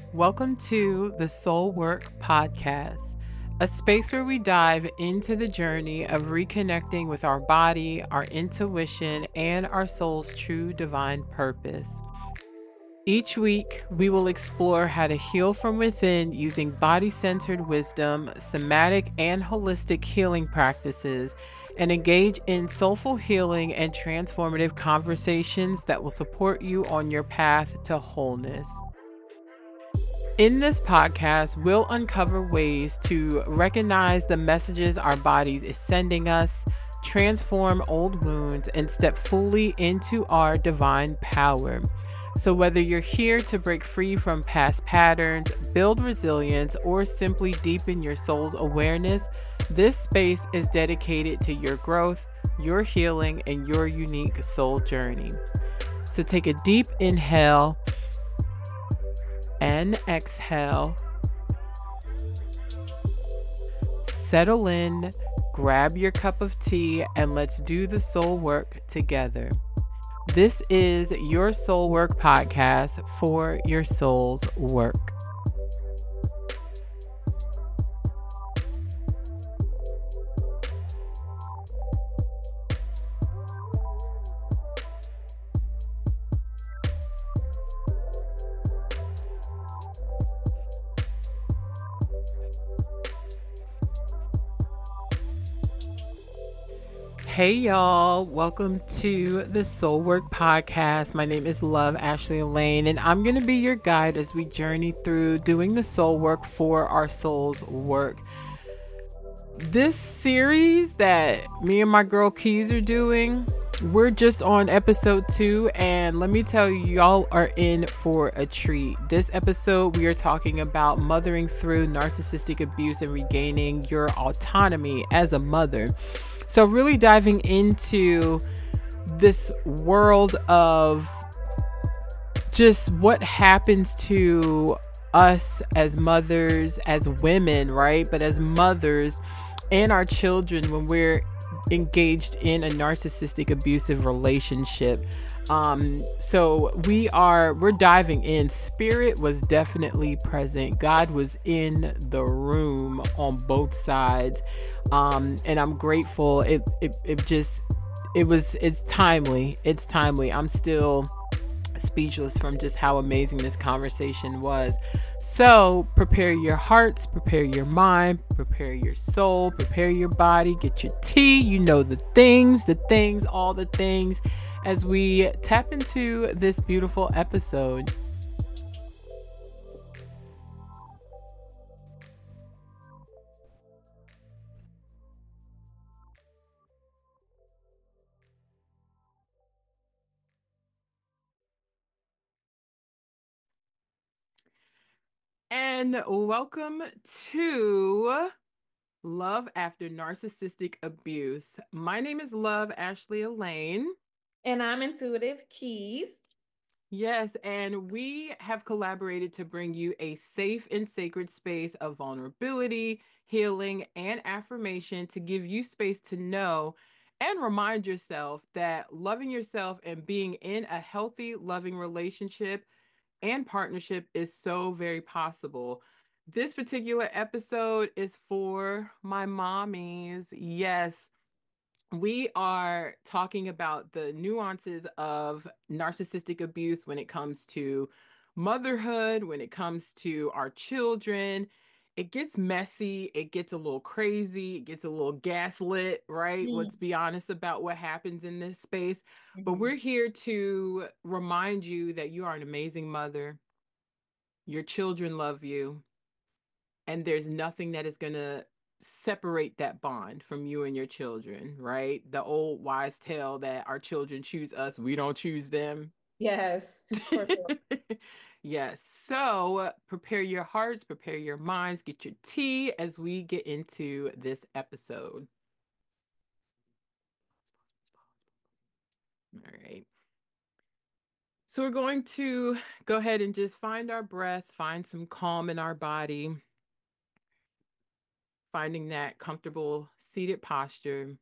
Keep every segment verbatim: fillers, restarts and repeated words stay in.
Welcome to the Soul Work Podcast, a space where we dive into the journey of reconnecting with our body, our intuition, and our soul's true divine purpose. Each week, we will explore how to heal from within using body centered wisdom, somatic and holistic healing practices, and engage in soulful healing and transformative conversations that will support you on your path to wholeness. In this podcast, we'll uncover ways to recognize the messages our bodies is sending us, transform old wounds, and step fully into our divine power. So whether you're here to break free from past patterns, build resilience, or simply deepen your soul's awareness, this space is dedicated to your growth, your healing, and your unique soul journey. So take a deep inhale and exhale. Settle in, grab your cup of tea, and let's do the soul work together. This is your Soul Work Podcast for your soul's work. Hey y'all, welcome to the Soul Work Podcast. My name is Love Ashley Elaine, and I'm going to be your guide as we journey through doing the soul work for our soul's work. This series that me and my girl Keys are doing, we're just on episode two, and let me tell you, y'all are in for a treat. This episode, we are talking about mothering through narcissistic abuse and regaining your autonomy as a mother. So really diving into this world of just what happens to us as mothers, as women, right? But as mothers and our children when we're engaged in a narcissistic abusive relationship. Um, so we are, we're diving in. Spirit was definitely present. God was in the room on both sides. Um, and I'm grateful. It, it, it just, it was, it's timely. It's timely. I'm still speechless from just how amazing this conversation was. So prepare your hearts, prepare your mind, prepare your soul, prepare your body, get your tea, you know, the things, the things, all the things, as we tap into this beautiful episode. And welcome to Love After Narcissistic Abuse. My name is Love Ashley Elaine. And I'm Intuitive Keys. Yes, and we have collaborated to bring you a safe and sacred space of vulnerability, healing, and affirmation to give you space to know and remind yourself that loving yourself and being in a healthy, loving relationship and partnership is so very possible. This particular episode is for my mommies. Yes, we are talking about the nuances of narcissistic abuse when it comes to motherhood, when it comes to our children. It gets messy, it gets a little crazy, it gets a little gaslit, right? Mm. Let's be honest about what happens in this space. But Mhm. we're here to remind you that you are an amazing mother. Your children love you, and there's nothing that is going to separate that bond from you and your children, right? The old wise tale that our children choose us, we don't choose them. Yes, for sure. Yes. So prepare your hearts, prepare your minds, get your tea as we get into this episode. All right. So we're going to go ahead and just find our breath, find some calm in our body, finding that comfortable seated posture.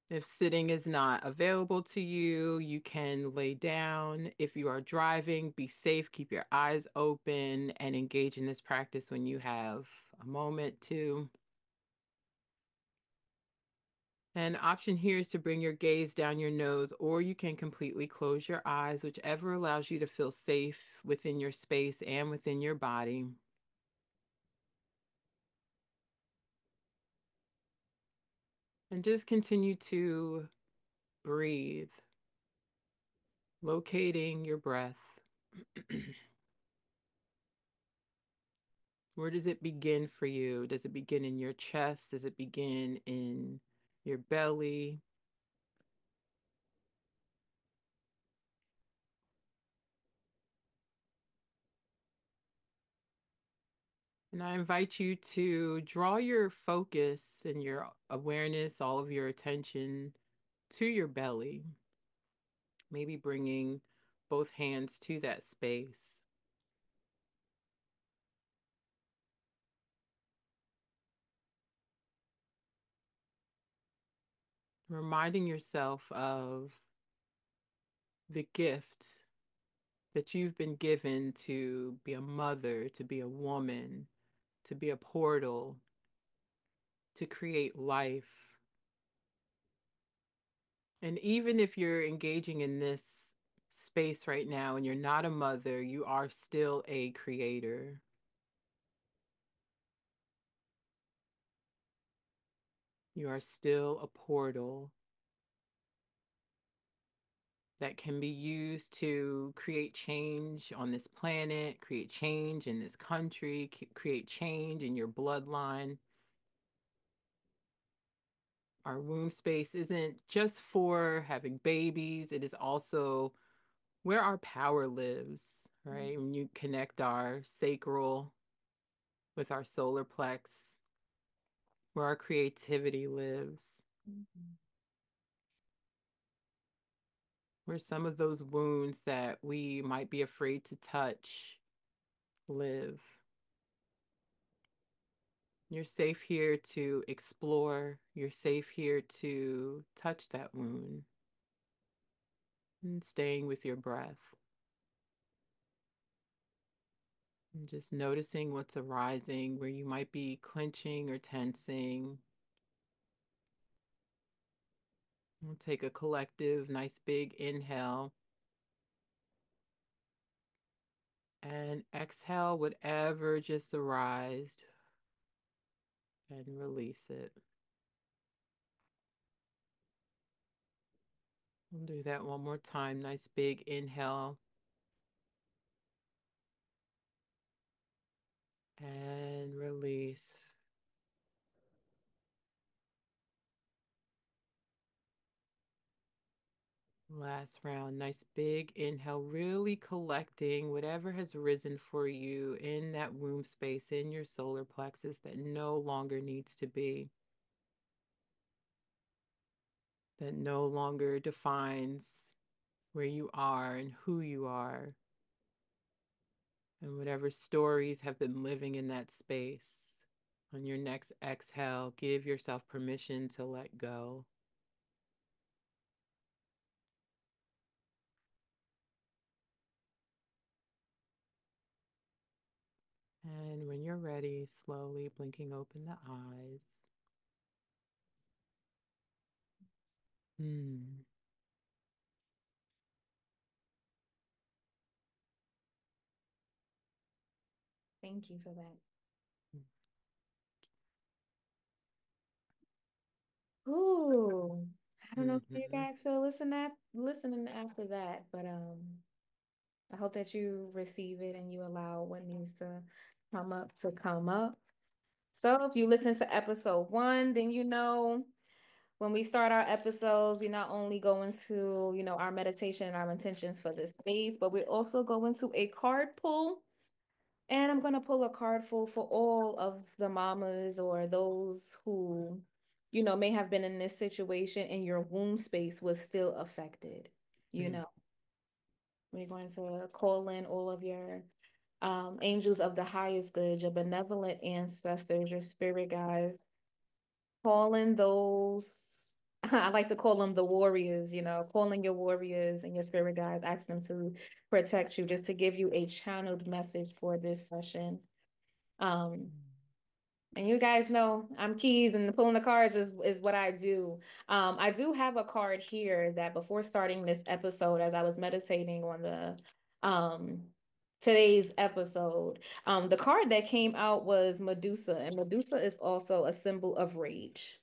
If sitting is not available to you, you can lay down. If you are driving, be safe, keep your eyes open, and engage in this practice when you have a moment to. An option here is to bring your gaze down your nose, or you can completely close your eyes, whichever allows you to feel safe within your space and within your body. And just continue to breathe, locating your breath. Where does it begin for you? Does it begin in your chest? Does it begin in your belly? And I invite you to draw your focus and your awareness, all of your attention to your belly. Maybe bringing both hands to that space. Reminding yourself of the gift that you've been given to be a mother, to be a woman, to be a portal, to create life. And even if you're engaging in this space right now and you're not a mother, you are still a creator. You are still a portal that can be used to create change on this planet, create change in this country, create change in your bloodline. Our womb space isn't just for having babies, it is also where our power lives, right? When you connect our sacral with our solar plex, where our creativity lives, Mm-hmm. where some of those wounds that we might be afraid to touch live. You're safe here to explore. You're safe here to touch that wound and staying with your breath. And just noticing what's arising, where you might be clenching or tensing. We'll take a collective, nice big inhale. And exhale whatever just arised and release it. We'll do that one more time. Nice big inhale. And release. Last round. Nice big inhale, really collecting whatever has risen for you in that womb space, in your solar plexus that no longer needs to be, that no longer defines where you are and who you are, and whatever stories have been living in that space. On your next exhale, give yourself permission to let go. And when you're ready, slowly blinking open the eyes. Hmm. Thank you for that. Ooh, I don't know how you Mm-hmm. guys feel listening that listening after that, but um, I hope that you receive it and you allow what needs to come up to come up. So if you listen to episode one, then you know when we start our episodes, we not only go into, you know, our meditation and our intentions for this space, but we also go into a card pull. And I'm going to pull a card full for all of the mamas or those who, you know, may have been in this situation and your womb space was still affected. You Mm. know, we're going to call in all of your um, angels of the highest good, your benevolent ancestors, your spirit guides, call in those I like to call them the warriors, you know, calling your warriors and your spirit guides, ask them to protect you, just to give you a channeled message for this session. Um, and you guys know I'm keys and pulling the cards is, is what I do. Um, I do have a card here that before starting this episode, as I was meditating on the um today's episode, um, the card that came out was Medusa, and Medusa is also a symbol of rage.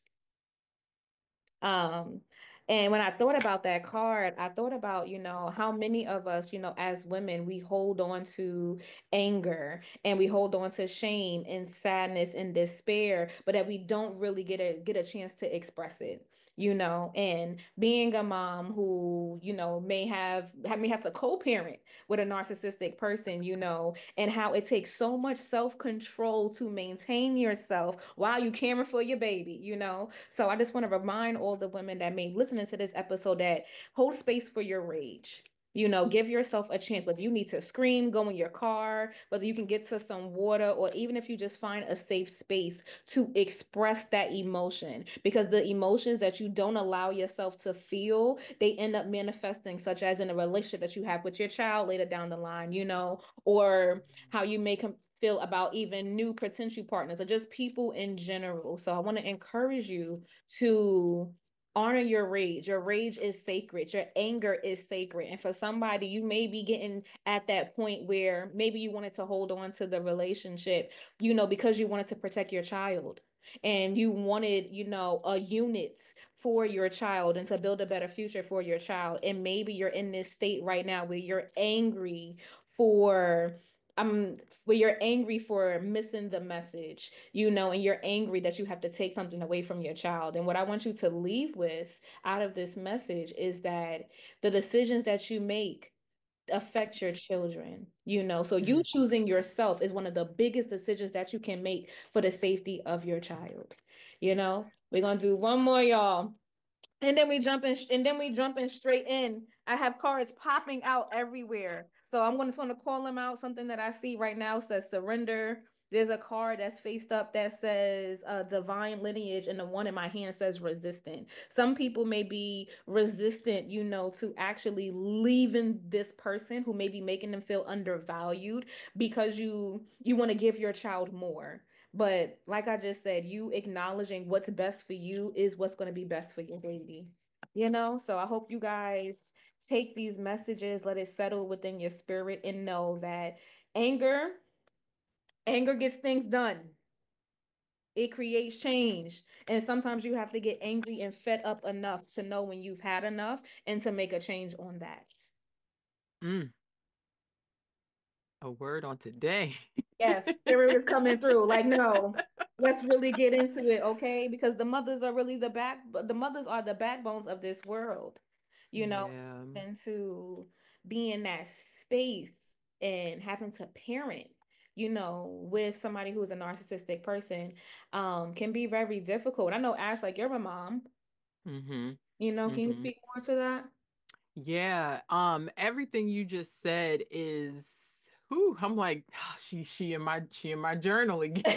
Um, and when I thought about that card, I thought about, you know, how many of us, you know, as women, we hold on to anger and we hold on to shame and sadness and despair, but that we don't really get a get a chance to express it, you know. And being a mom who, you know, may have have may have to co-parent with a narcissistic person, you know, and how it takes so much self-control to maintain yourself while you caring for your baby, you know. So I just want to remind all the women that may listening to this episode that hold space for your rage. You know, give yourself a chance, whether you need to scream, go in your car, whether you can get to some water, or even if you just find a safe space to express that emotion. Because the emotions that you don't allow yourself to feel, they end up manifesting, such as in a relationship that you have with your child later down the line, you know, or how you make them feel about even new potential partners or just people in general. So I want to encourage you to honor your rage. Your rage is sacred. Your anger is sacred. And for somebody, you may be getting at that point where maybe you wanted to hold on to the relationship, you know, because you wanted to protect your child and you wanted, you know, a unit for your child and to build a better future for your child. And maybe you're in this state right now where you're angry for um where you're angry for missing the message, you know, and you're angry that you have to take something away from your child. And what I want you to leave with out of this message is that the decisions that you make affect your children, you know. So you Mm. choosing yourself is one of the biggest decisions that you can make for the safety of your child. You know, we're gonna do one more, y'all. And then we jump in, and then we jump in straight in. I have cards popping out everywhere. So I'm gonna, gonna call them out. Something that I see right now says surrender. There's a card that's faced up that says uh, divine lineage, and the one in my hand says resistant. Some people may be resistant, you know, to actually leaving this person who may be making them feel undervalued because you you want to give your child more. But like I just said, you acknowledging what's best for you is what's going to be best for your baby. You know, so I hope you guys take these messages, let it settle within your spirit, and know that anger, anger gets things done. It creates change. And sometimes you have to get angry and fed up enough to know when you've had enough and to make a change on that. Mm. A word on today. Yes, spirit is coming through. Like, no, let's really get into it, okay? Because the mothers are really the back, the mothers are the backbones of this world, you know, Yeah. and to be in that space and having to parent, you know, with somebody who's a narcissistic person, um, can be very difficult. I know, Ash, like you're a mom, Mm-hmm. you know, can you Mm-hmm. speak more to that? Yeah. Um, everything you just said is whew, I'm like, she she in my she in my journal again.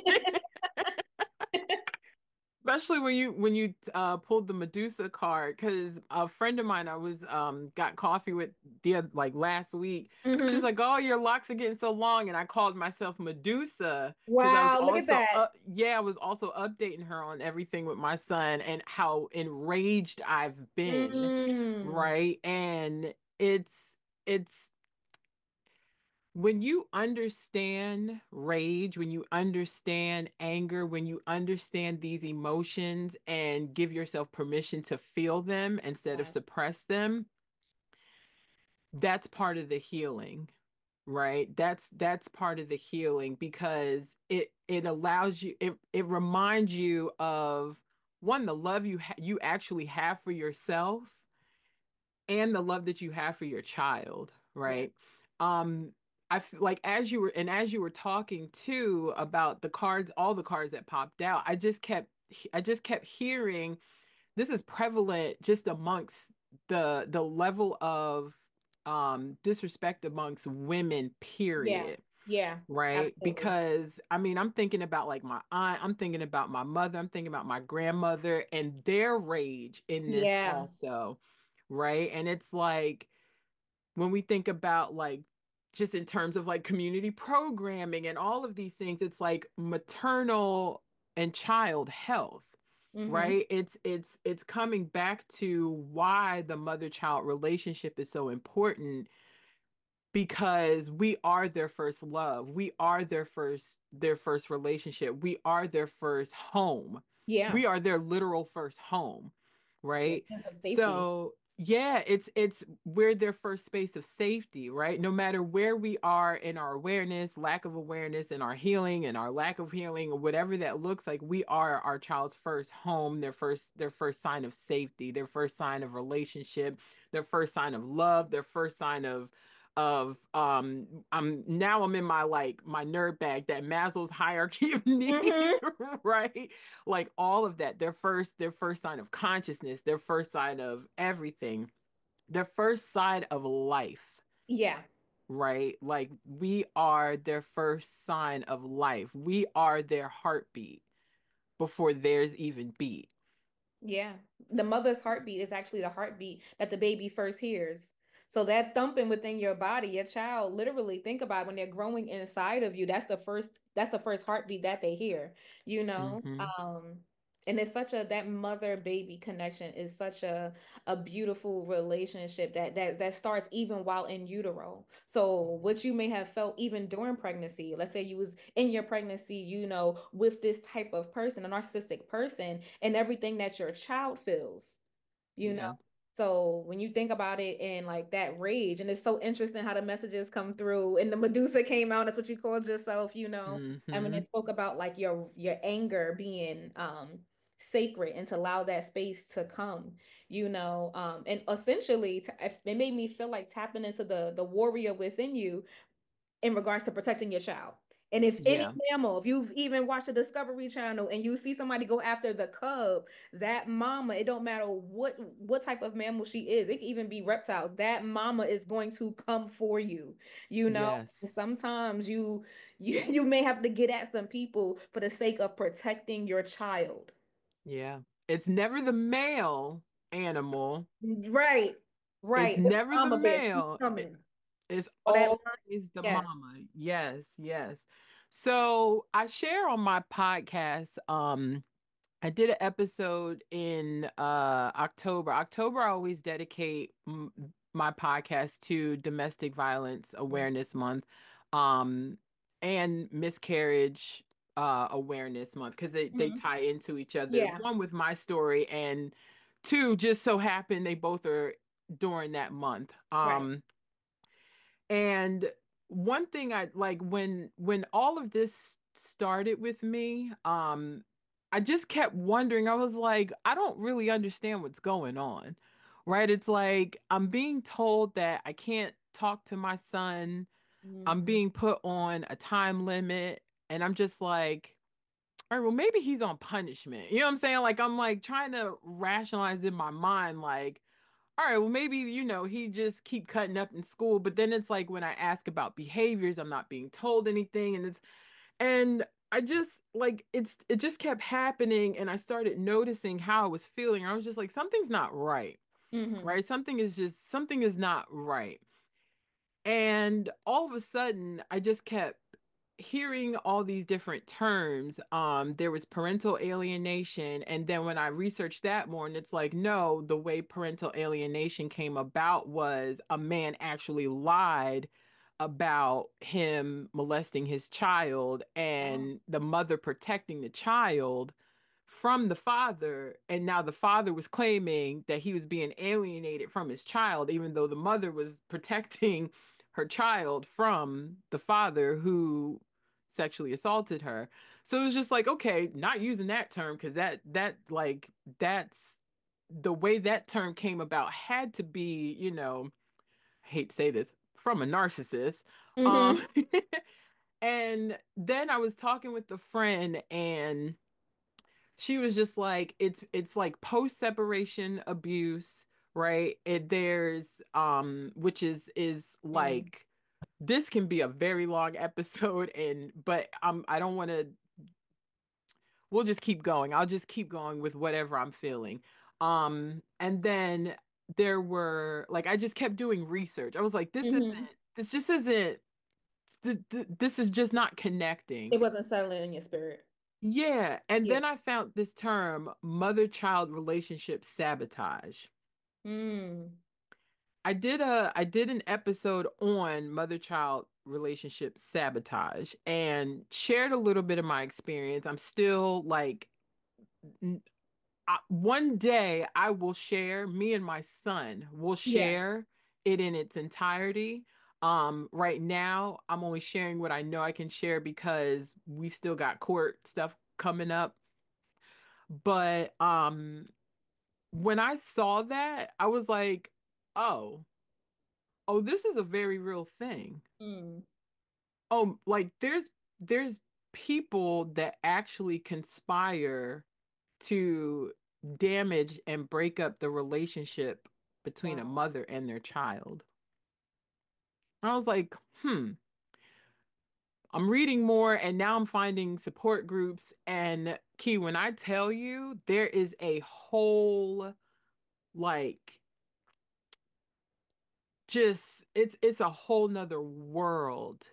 Especially when you when you uh pulled the Medusa card, because a friend of mine I was um got coffee with the oth- like last week. She's hmm like, "Oh, your locks are getting so long," and I called myself Medusa because I was Wow, look at also that. uh yeah I was also updating her on everything with my son and how enraged I've been, Mm, right? And it's it's when you understand rage, when you understand anger, when you understand these emotions and give yourself permission to feel them instead of yeah, suppress them, that's part of the healing, right? That's that's part of the healing because it it allows you it it reminds you of one, the love you ha you actually have for yourself and the love that you have for your child, yeah, right? Um, I feel like as you were and as you were talking too about the cards, all the cards that popped out, I just kept I just kept hearing this is prevalent just amongst the the level of um disrespect amongst women, yeah, period. Yeah, right? absolutely. Because I mean, I'm thinking about like my aunt, I'm thinking about my mother, I'm thinking about my grandmother and their rage in this Yeah. also, right? And it's like when we think about like just in terms of like community programming and all of these things, it's like maternal and child health, Mm-hmm. right? It's it's it's coming back to why the mother-child relationship is so important because we are their first love. We are their first their first relationship. We are their first home. Yeah. We are their literal first home, Yeah. right? Sense of safety. So, yeah, it's it's we're their first space of safety, right? No matter where we are in our awareness, lack of awareness, in our healing and our lack of healing, or whatever that looks like, we are our child's first home, their first their first sign of safety, their first sign of relationship, their first sign of love, their first sign of of um I'm now I'm in my like my nerd bag, that Maslow's hierarchy of needs, Mm-hmm. right? Like all of that, their first their first sign of consciousness, their first sign of everything, their first sign of life, Yeah. right? Like we are their first sign of life. We are their heartbeat before theirs even beat. Yeah. The mother's heartbeat is actually the heartbeat that the baby first hears. So that thumping within your body, your child, literally think about it, when they're growing inside of you, that's the first that's the first heartbeat that they hear, you know? Hmm. Um, and it's such a that mother baby connection is such a a beautiful relationship that that that starts even while in utero. So what you may have felt even during pregnancy, let's say you was in your pregnancy, you know, with this type of person, a narcissistic person, and everything that your child feels, you know. Yeah. So when you think about it in like that rage, and it's so interesting how the messages come through, and the Medusa came out, that's what you called yourself, you know. And when it Hmm. spoke about like your your anger being um sacred and to allow that space to come, you know, um, and essentially to, it made me feel like tapping into the the warrior within you in regards to protecting your child. And if any Yeah. mammal, if you've even watched the Discovery Channel and you see somebody go after the cub, that mama, it don't matter what what type of mammal she is, it can even be reptiles. That mama is going to come for you, you know. And Yes. sometimes you you you may have to get at some people for the sake of protecting your child. Yeah. It's never the male animal. Right, It's right. It's never the mama bear. She's male. It- coming. it's Or that line. always the Yes. mama. Yes, yes. So I share on my podcast, um, I did an episode in uh October. October, I always dedicate m my podcast to Domestic Violence Awareness Month, um, and Miscarriage uh Awareness Month because they they Mhm. tie into each other. Yeah, One with my story, and two just so happen they both are during that month. right. Um, and one thing I like when when all of this started with me, um, I just kept wondering, I was like, I don't really understand what's going on. Right? It's like I'm being told that I can't talk to my son. I'm Mhm. being put on a time limit, and I'm just like, all right, well, maybe he's on punishment. You know what I'm saying? Like I'm like trying to rationalize in my mind, like, all right, well, maybe, you know, he just keep cutting up in school. But then it's like when I ask about behaviors, I'm not being told anything. And it's, and I just like, it's, it just kept happening. And I started noticing how I was feeling. I was just like, something's not right, Mhm. right? Something is just, something is not right. And all of a sudden, I just kept hearing all these different terms. Um, there was parental alienation. And then when I researched that more, and it's like, no, the way parental alienation came about was a man actually lied about him molesting his child Oh. and the mother protecting the child from the father. And now the father was claiming that he was being alienated from his child, even though the mother was protecting her child from the father who sexually assaulted her. So it was just like, okay, not using that term because that that like that's the way that term came about had to be, you know, I hate to say this, from a narcissist. Um Mhm. and then I was talking with a friend and she was just like it's it's like post separation abuse, right? It there's um which is is Mhm. like this can be a very long episode, and but I'm I don't want to, we'll just keep going. I'll just keep going with whatever I'm feeling. Um, and then there were like I just kept doing research. I was like, this isn't Hmm. this just isn't th th this is just not It connecting. wasn't settling in your spirit. Yeah. And Yeah. then I found this term, mother-child relationship sabotage. Mm. I did a I did an episode on mother-child relationship sabotage and shared a little bit of my experience. I'm still like I, one day I will share, me and my son will Yeah. share it in its entirety. Um, right now, I'm only sharing what I know I can share because we still got court stuff coming up. But um, when I saw that, I was like, oh, oh, this is a very real thing. Mm. Oh, like there's there's people that actually conspire to damage and break up the relationship between a Wow. mother and their child. I was like, hmm, I'm reading more and now I'm finding support groups. And Key, when I tell you, there is a whole, like, just it's it's a whole nother world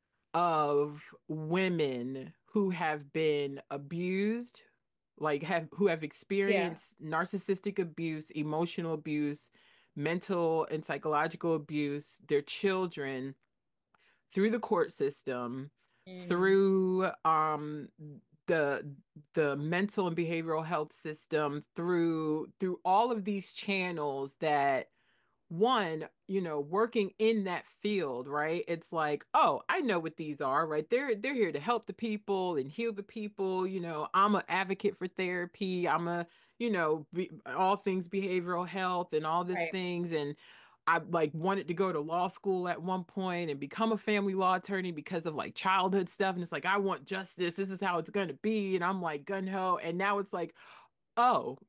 of women who have been abused, like have who have Yeah. experienced narcissistic abuse, emotional abuse, mental and psychological abuse, their children through the court system, Mm. through um the the mental and behavioral health system, through through all of these channels that one, you know, working in that field, right? It's like, oh, I know what these are, right? They're they're here to help the people and heal the people. You know, I'm an advocate for therapy. I'm a, you know, be, all things behavioral health and all these Right. things. And I like wanted to go to law school at one point and become a family law attorney because of like childhood stuff. And it's like, I want justice. This is how it's going to be. And I'm like gun ho. And now it's like, oh,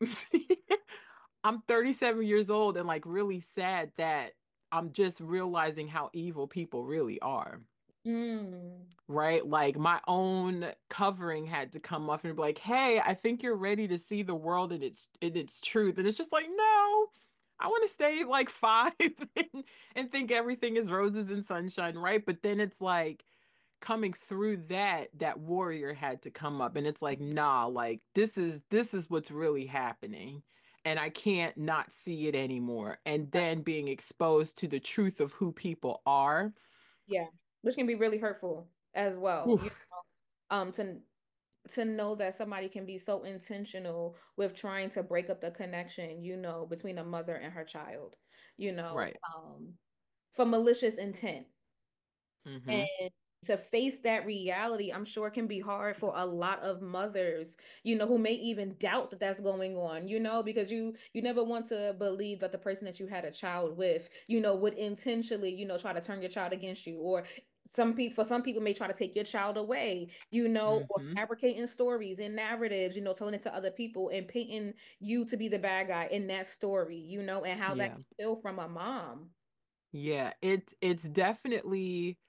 I'm thirty-seven years old and like really sad that I'm just realizing how evil people really are. Mm. Right? Like my own covering had to come up and be like, "Hey, I think you're ready to see the world in its in its truth." And it's just like, "No. I want to stay like five and, and think everything is roses and sunshine, right?" But then it's like coming through that that warrior had to come up and it's like nah, like this is this is what's really happening and I can't not see it anymore, and Right. then being exposed to the truth of who people are. Yeah. Which can be really hurtful as well. You Oof, um to to know that somebody can be so intentional with trying to break up the connection, you know, between a mother and her child, you know, right. um, for malicious intent. Mm-hmm. And to face that reality, I'm sure can be hard for a lot of mothers, you know, who may even doubt that that's going on, you know, because you you never want to believe that the person that you had a child with, you know, would intentionally, you know, try to turn your child against you, or some people, for some people may try to take your child away, you know, or Mm-hmm. fabricating stories and narratives, you know, telling it to other people and painting you to be the bad guy in that story, you know, and how that Yeah. can feel from a mom. Yeah, it's it's definitely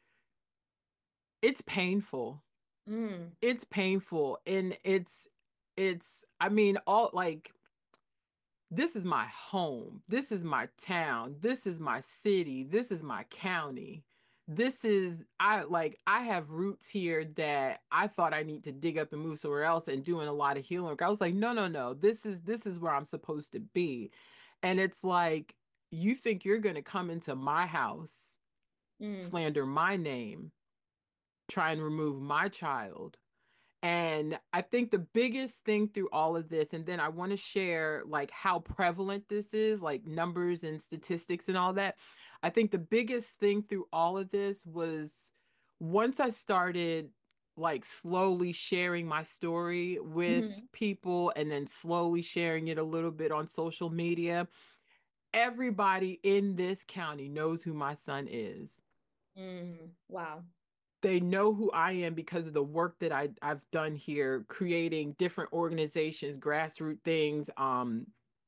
it's painful. Mm, It's painful and it's it's I mean all like this is my home. This is my town. This is my city. This is my county. This is I like I have roots here that I thought I need to dig up and move somewhere else and doing a lot of healing work. I was like, no, no, no. This is this is where I'm supposed to be. And it's like you think you're gonna come into my house, mm, slander my name, try and remove my child. And I think the biggest thing through all of this, and then I want to share like how prevalent this is, like numbers and statistics and all that. I think the biggest thing through all of this was once I started like slowly sharing my story with mhm, people and then slowly sharing it a little bit on social media, everybody in this county knows who my son is. mm. Wow. They know who I am because of the work that I I've done here, creating different organizations, grassroots things, um,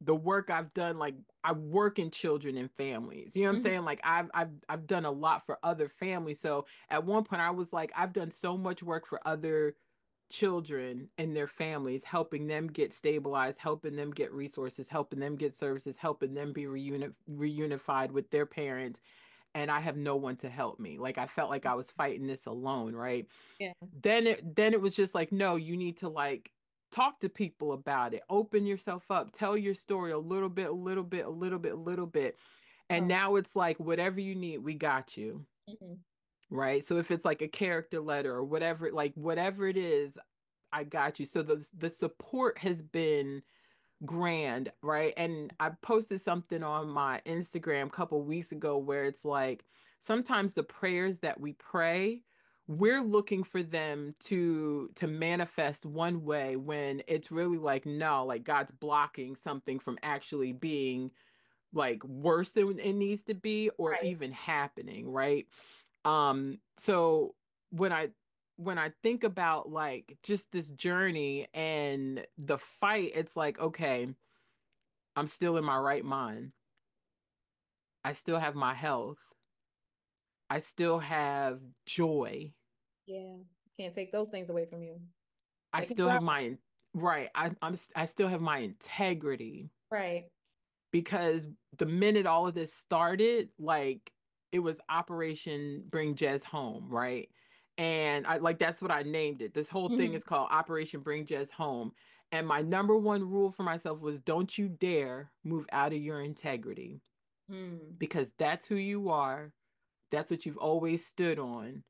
the work I've done, like I work in children and families. You know what I'm Mhm. saying? Like I've I've I've done a lot for other families. So at one point I was like, I've done so much work for other children and their families, helping them get stabilized, helping them get resources, helping them get services, helping them be reuni reunified with their parents. And I have no one to help me. Like I felt like I was fighting this alone, right? Yeah. then it then it was just like, no, you need to like talk to people about it, open yourself up, tell your story a little bit, a little bit, a little bit, a little bit. And So, now it's like, whatever you need, we got you. mhm. Right. So if it's like a character letter or whatever, like whatever it is, I got you. So the the support has been grand, right? And I posted something on my Instagram a couple weeks ago where it's like sometimes the prayers that we pray, we're looking for them to to manifest one way when it's really like no, like God's blocking something from actually being like worse than it needs to be or Right. even happening, right? Um, so when I when I think about like just this journey and the fight, it's like, okay, I'm still in my right mind. I still have my health. I still have joy. Yeah. Can't take those things away from you. I They can still try. have my right. I, I'm I still have my integrity Right. because the minute all of this started, like it was Operation Bring Jez Home, right? And I like that's what I named it. This whole thing Mhm. is called Operation Bring Jez Home. And my number one rule for myself was don't you dare move out of your integrity Hmm. because that's who you are. That's what you've always stood on.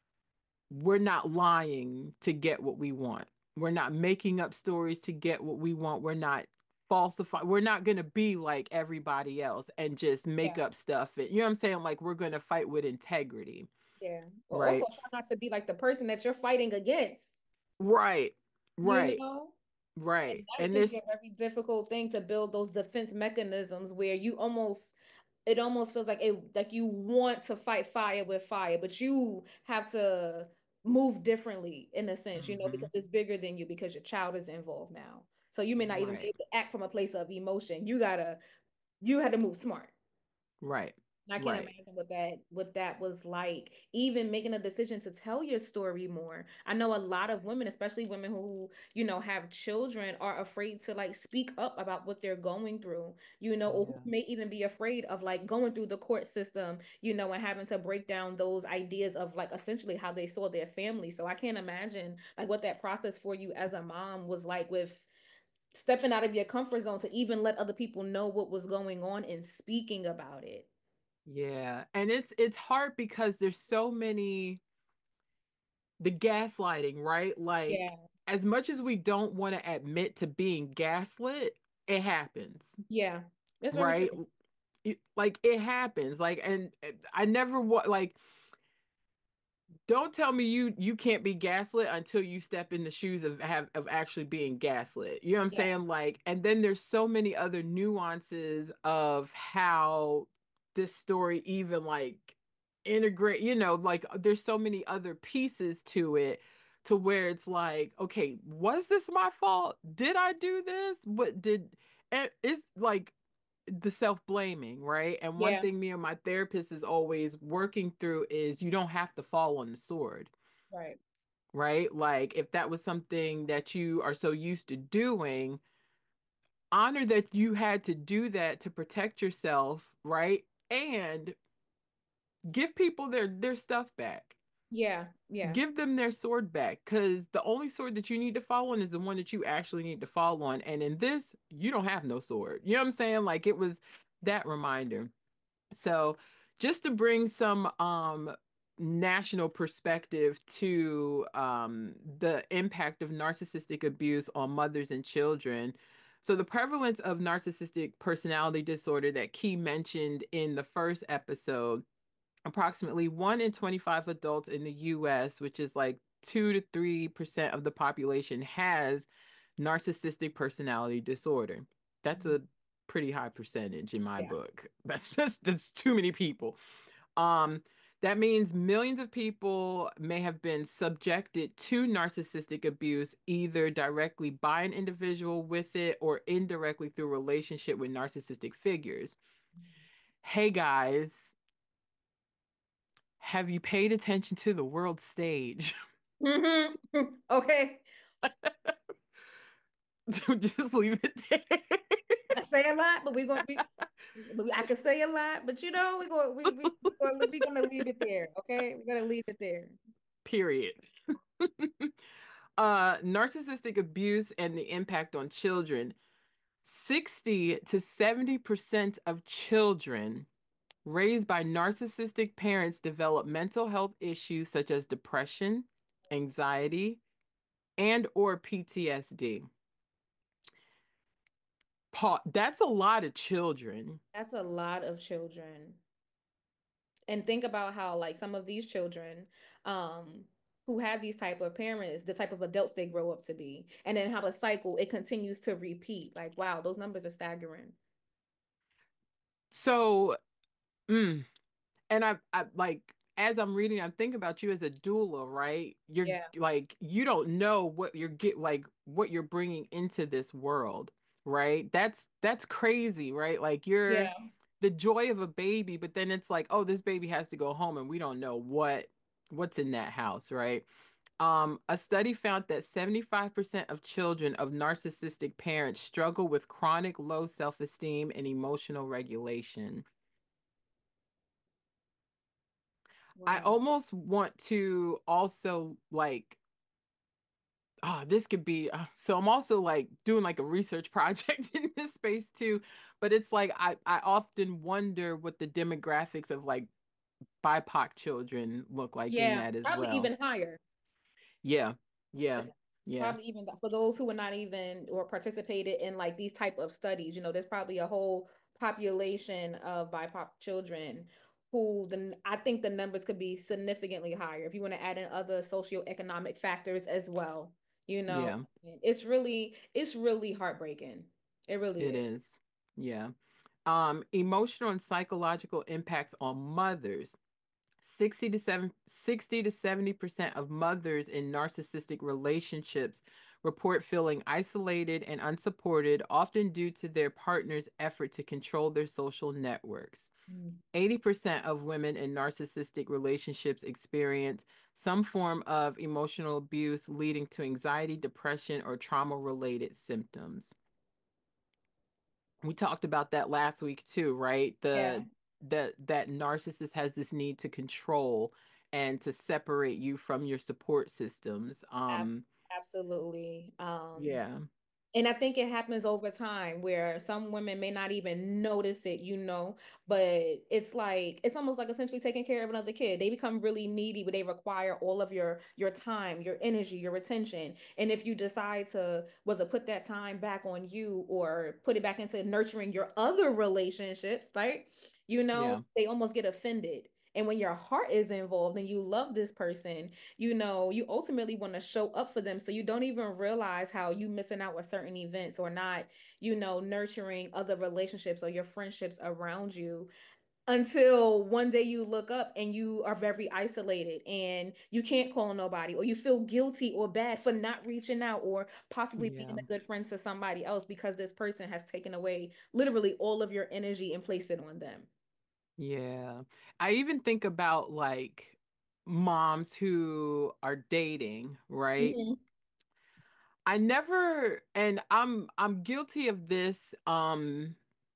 We're not lying to get what we want. We're not making up stories to get what we want. We're not falsify. We're not going to be like everybody else and just make Yeah. up stuff. You know what I'm saying? Like we're going to fight with integrity, Yeah. But also right? try not to be like the person that you're fighting against, Right. you Right. know? And Right. that And can be a this, very difficult thing to build those defense mechanisms where you almost it almost feels like it like you want to fight fire with fire, but you have to move differently in a sense, you know, because Mhm. it's bigger than you because your child is involved now. So you may not even be Right. able to act from a place of emotion. You gotta you had to move smart. Right. I can't Right. imagine what that what that was like. Even making a decision to tell your story more. I know a lot of women, especially women who, you know, have children, are afraid to like speak up about what they're going through, you know, or who Yeah. may even be afraid of like going through the court system, you know, and having to break down those ideas of like essentially how they saw their family. So I can't imagine like what that process for you as a mom was like with stepping out of your comfort zone to even let other people know what was going on and speaking about it. Yeah. And it's it's hard because there's so many the gaslighting, right? Like, Yeah. as much as we don't want to admit to being gaslit, it happens, Yeah, that's very right? true. It- like, it happens. Like, and I never want, like, don't tell me you you can't be gaslit until you step in the shoes of have of actually being gaslit. You know what I'm Yeah, saying? Like, and then there's so many other nuances of how this story even like integrate, you know, like there's so many other pieces to it to where it's like, okay, was this my fault? Did I do this? What did and it's like the self-blaming, right? And one yeah, thing me and my therapist is always working through is you don't have to fall on the sword, right. right? Like if that was something that you are so used to doing, honor that you had to do that to protect yourself, right? And give people their their stuff back. Yeah, yeah, Give them their sword back because the only sword that you need to fall on is the one that you actually need to fall on. And in this, you don't have no sword. You know what I'm saying? Like it was that reminder. So, just to bring some um, national perspective to um, the impact of narcissistic abuse on mothers and children. So, the prevalence of narcissistic personality disorder that Key mentioned in the first episode, approximately one in twenty-five adults in the U S, which is like two to three percent of the population, has narcissistic personality disorder. That's mhm, a pretty high percentage in my yeah, book. That's just that's too many people. Um, That means millions of people may have been subjected to narcissistic abuse, either directly by an individual with it or indirectly through relationship with narcissistic figures. Hey guys, have you paid attention to the world stage? Hmm. Okay. Just leave it there. I say a lot, but we're gonna be. I can say a lot, but you know, we're going we we we gonna, we gonna leave it there. Okay, we're gonna leave it there. Period. Uh, narcissistic abuse and the impact on children. sixty to seventy percent of children raised by narcissistic parents develop mental health issues such as depression, anxiety, and or P T S D. Pa- that's a lot of children. That's a lot of children. And think about how like some of these children um who have these type of parents, the type of adults they grow up to be, and then how the cycle it continues to repeat. Like, wow, those numbers are staggering. So, mm, and I, I like as I'm reading, I'm thinking about you as a doula, right? You're Yeah. like you don't know what you're get like what you're bringing into this world, right? That's that's crazy, right? Like you're Yeah. the joy of a baby, but then it's like, oh, this baby has to go home, and we don't know what what's in that house, right? Um, a study found that seventy-five percent of children of narcissistic parents struggle with chronic low self-esteem and emotional regulation. I Wow. almost want to also like, oh, this could be, uh, so I'm also like doing like a research project in this space too, but it's like I I often wonder what the demographics of like B I P O C children look like in Yeah, that as probably well. even higher. Yeah. Yeah. Yeah. Probably even for those who are not even or participated in like these type of studies, you know, there's probably a whole population of B I P O C children who the I think the numbers could be significantly higher if you want to add in other socioeconomic factors as well. You know, Yeah. it's really it's really heartbreaking. It really It is. is. Yeah. Um, emotional and psychological impacts on mothers. sixty to seven, sixty to seventy percent of mothers in narcissistic relationships report feeling isolated and unsupported, often due to their partner's effort to control their social networks. Mm. eighty percent of women in narcissistic relationships experience some form of emotional abuse leading to anxiety, depression, or trauma-related symptoms. We talked about that last week too, right? Yeah, The that that narcissist has this need to control and to separate you from your support systems. abs Um, absolutely. Um, yeah, And I think it happens over time where some women may not even notice it, you know, but it's like it's almost like essentially taking care of another kid. They become really needy, but they require all of your your time, your energy, your attention. And if you decide to whether put that time back on you or put it back into nurturing your other relationships, right? You know, yeah, they almost get offended. And when your heart is involved and you love this person, you know, you ultimately want to show up for them. So you don't even realize how you missing out with certain events or not, you know, nurturing other relationships or your friendships around you until one day you look up and you are very isolated and you can't call nobody or you feel guilty or bad for not reaching out or possibly being yeah, a good friend to somebody else because this person has taken away literally all of your energy and placed it on them. yeah. I even think about like moms who are dating, right? Mhm. I never, and I'm I'm guilty of this. Um,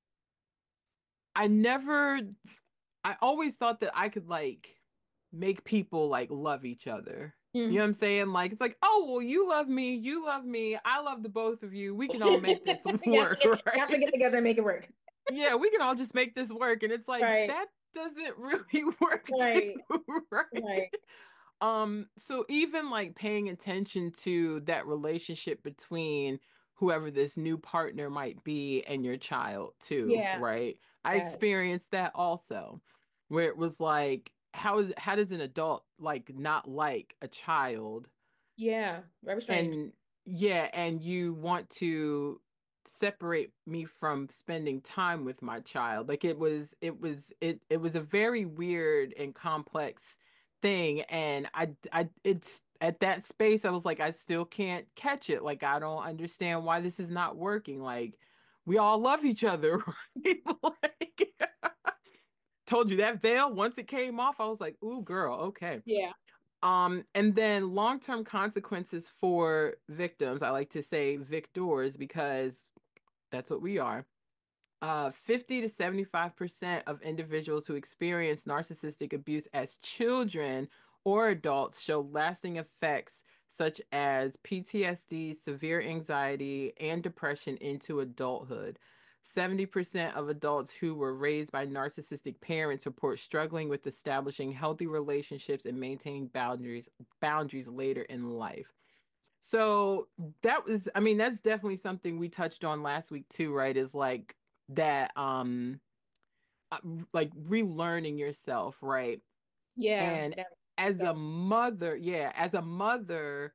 I never, I always thought that I could like make people like love each other. You know what Mm. I'm saying? Like, it's like, oh, well, you love me, you love me, I love the both of you. We can all make this Y'all should work, get, y'all should get right? together and make it work. Yeah, we can all just make this work. And it's like, Right, that doesn't really work too, right, right? right. Um, so even like paying attention to that relationship between whoever this new partner might be and your child too, Yeah, right? I yeah, experienced that also, where it was like, how is how does an adult like not like a child? yeah. Very strange. And yeah, and you want to. separate me from spending time with my child. Like it was it was it it was a very weird and complex thing, and I I it's at that space I was like, I still can't catch it. Like I don't understand why this is not working. Like we all love each other, right? Like told you that veil once it came off, I was like, "Ooh, girl, okay." Yeah. Um, and then long-term consequences for victims. I like to say victors because that's what we are. Uh, fifty to seventy-five percent of individuals who experience narcissistic abuse as children or adults show lasting effects such as P T S D, severe anxiety, and depression into adulthood. seventy percent of adults who were raised by narcissistic parents report struggling with establishing healthy relationships and maintaining boundaries boundaries later in life. So that was, I mean, that's definitely something we touched on last week too, right? Is like that, um, uh, like relearning yourself, right? Yeah. And That, as a that, mother, yeah, as a mother,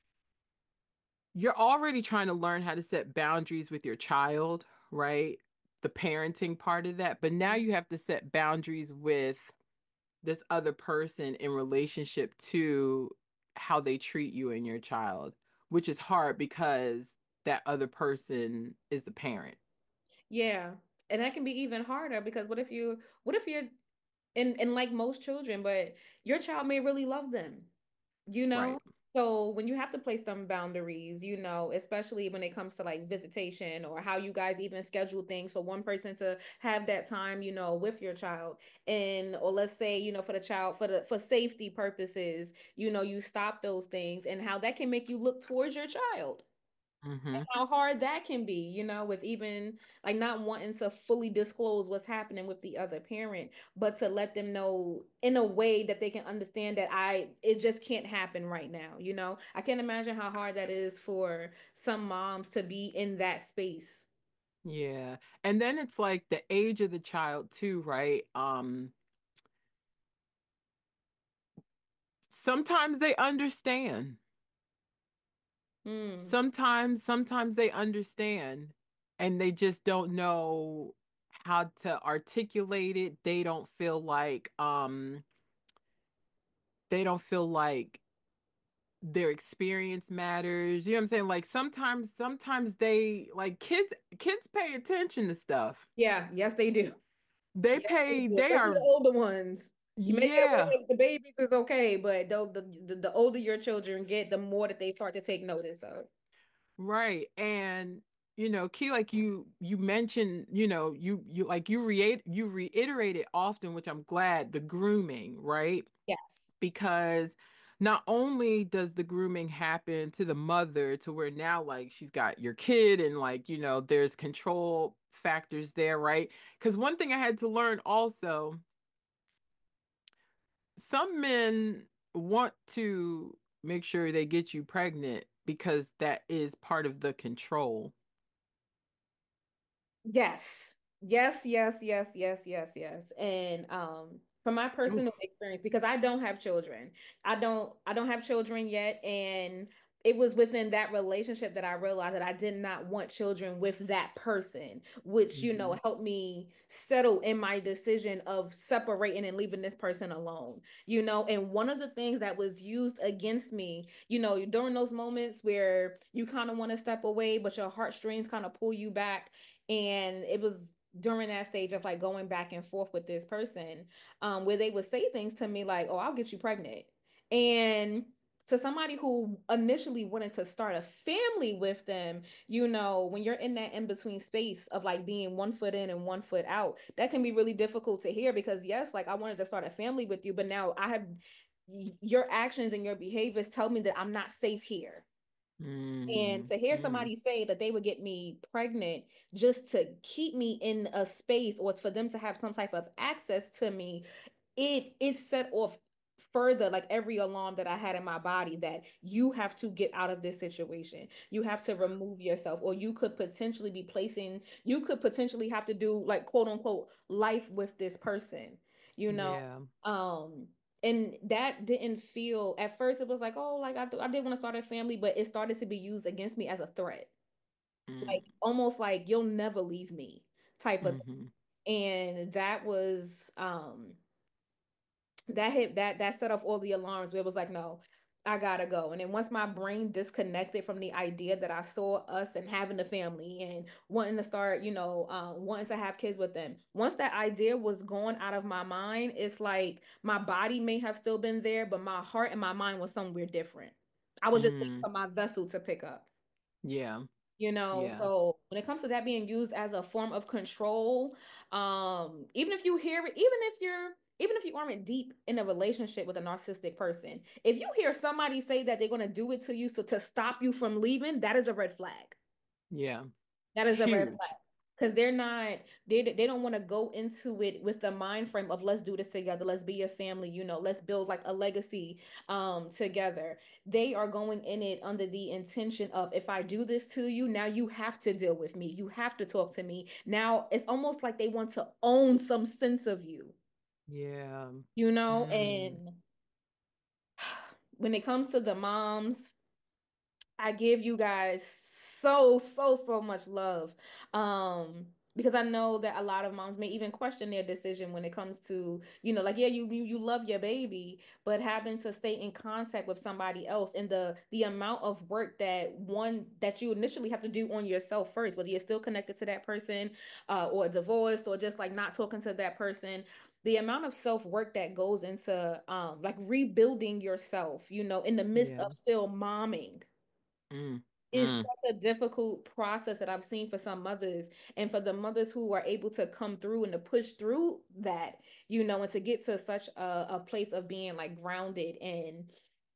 you're already trying to learn how to set boundaries with your child, right? The parenting part of that. But now you have to set boundaries with this other person in relationship to how they treat you and your child, which is hard because that other person is the parent. yeah. And that can be even harder because what if you, what if you're, and, and like most children, but your child may really love them, you know? Right. So when you have to place some boundaries, you know, especially when it comes to like visitation or how you guys even schedule things for one person to have that time, you know, with your child. And or let's say, you know, for the child, for the for safety purposes, you know, you stop those things and how that can make you look towards your child. Hmm. How hard that can be, you know, with even like not wanting to fully disclose what's happening with the other parent, but to let them know in a way that they can understand that I, it just can't happen right now, you know? I can't imagine how hard that is for some moms to be in that space. Yeah. And then it's like the age of the child too, right? Um, sometimes they understand. Hmm. Sometimes, sometimes they understand and they just don't know how to articulate it. They don't feel like um they don't feel like their experience matters. You know what I'm saying? Like sometimes sometimes they like kids kids pay attention to stuff. Yeah, yes, they do. They Yes, they pay do, they especially are the older ones. You may get away yeah, with the babies is okay, but the, the the the older your children get, the more that they start to take notice of. right. And you know, Key, like you you mentioned, you know, you you like you reiterate you reiterate it often, which I'm glad, the grooming, right? Yes. Because not only does the grooming happen to the mother to where now like she's got your kid and like you know there's control factors there, right? Because one thing I had to learn also, some men want to make sure they get you pregnant because that is part of the control. Yes. Yes, yes, yes, yes, yes, yes. And um from my personal Oof. experience, because I don't have children. I don't I don't have children yet. And it was within that relationship that I realized that I did not want children with that person, which, you know, Mhm. helped me settle in my decision of separating and leaving this person alone. You know, and one of the things that was used against me, you know, during those moments where you kind of want to step away, but your heartstrings kind of pull you back, and it was during that stage of like going back and forth with this person, um, where they would say things to me like, "Oh, I'll get you pregnant." And to somebody who initially wanted to start a family with them, you know, when you're in that in-between space of like being one foot in and one foot out, that can be really difficult to hear because yes, like I wanted to start a family with you, but now I have your actions and your behaviors tell me that I'm not safe here. And Mm, to hear mm. somebody say that they would get me pregnant just to keep me in a space or for them to have some type of access to me, it it set off further like every alarm that I had in my body that you have to get out of this situation. You have to remove yourself, or you could potentially be placing, you could potentially have to do like quote unquote life with this person, you know? Yeah. Um, and that didn't feel at first it was like, oh, like I, I did want to start a family, but it started to be used against me as a threat. Mm, like almost like you'll never leave me type of mm-hmm. thing. And that was um that hit that that set off all the alarms where it was like, no, I gotta go. And then once my brain disconnected from the idea that I saw us and having a family and wanting to start, you know, uh, wanting to have kids with them, once that idea was gone out of my mind, it's like my body may have still been there, but my heart and my mind was somewhere different. I was just waiting Mm, for my vessel to pick up. yeah. You know, Yeah. so when it comes to that being used as a form of control, um, even if you hear it, even if you're, even if you aren't deep in a relationship with a narcissistic person, if you hear somebody say that they're going to do it to you, so to stop you from leaving, that is a red flag. Yeah. That is a red flag Huge. because they're not they they don't want to go into it with the mind frame of let's do this together, let's be a family, you know, let's build like a legacy um together. They are going in it under the intention of if I do this to you, now you have to deal with me. You have to talk to me. Now it's almost like they want to own some sense of you, Yeah. you know, Mm, and when it comes to the moms, I give you guys so, so, so much love. Um, because I know that a lot of moms may even question their decision when it comes to, you know, like, yeah, you you, you love your baby, but having to stay in contact with somebody else and the the amount of work that one that you initially have to do on yourself first, whether you're still connected to that person, uh, or divorced or just like not talking to that person, the amount of self-work that goes into um like rebuilding yourself, you know, in the midst yeah. of still momming Mm, is mm, such a difficult process that I've seen for some mothers and for the mothers who are able to come through and to push through that, you know, and to get to such a, a place of being like grounded and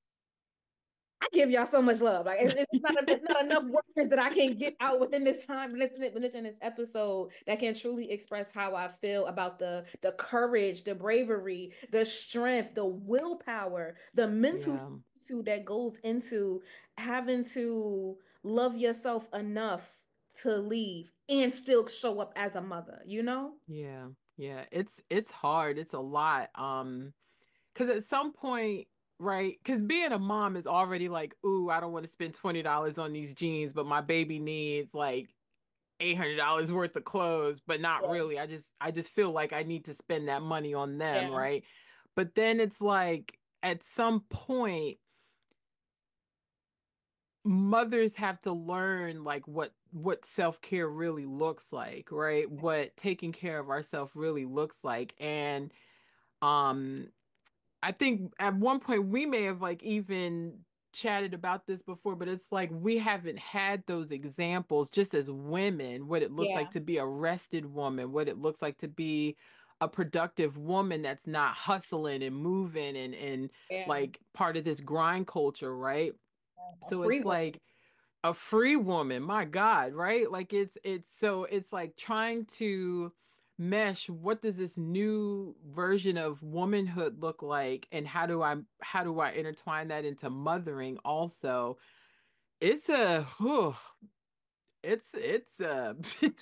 I give y'all so much love. Like it's, it's not it's not enough words that I can get out within this time within, within this episode that can truly express how I feel about the the courage, the bravery, the strength, the willpower, the mental yeah. fortitude that goes into having to love yourself enough to leave and still show up as a mother, you know? Yeah. Yeah. It's it's hard. It's a lot. Um, because at some point, right? Because being a mom is already like, ooh, I don't want to spend twenty dollars on these jeans, but my baby needs like eight hundred dollars worth of clothes, but not Yeah. really. I just I just feel like I need to spend that money on them, Yeah. right? But then it's like at some point mothers have to learn like what what self-care really looks like, right? What taking care of ourselves really looks like. And um I think at one point we may have like even chatted about this before, but it's like we haven't had those examples just as women, what it looks like Yeah. to be a rested woman, what it looks like to be a productive woman that's not hustling and moving and and Yeah. like part of this grind culture, right? A So free it's woman. like a free woman, my God, right? Like it's it's so it's like trying to mesh what does this new version of womanhood look like and how do I how do I intertwine that into mothering also? It's a whew, it's it's uh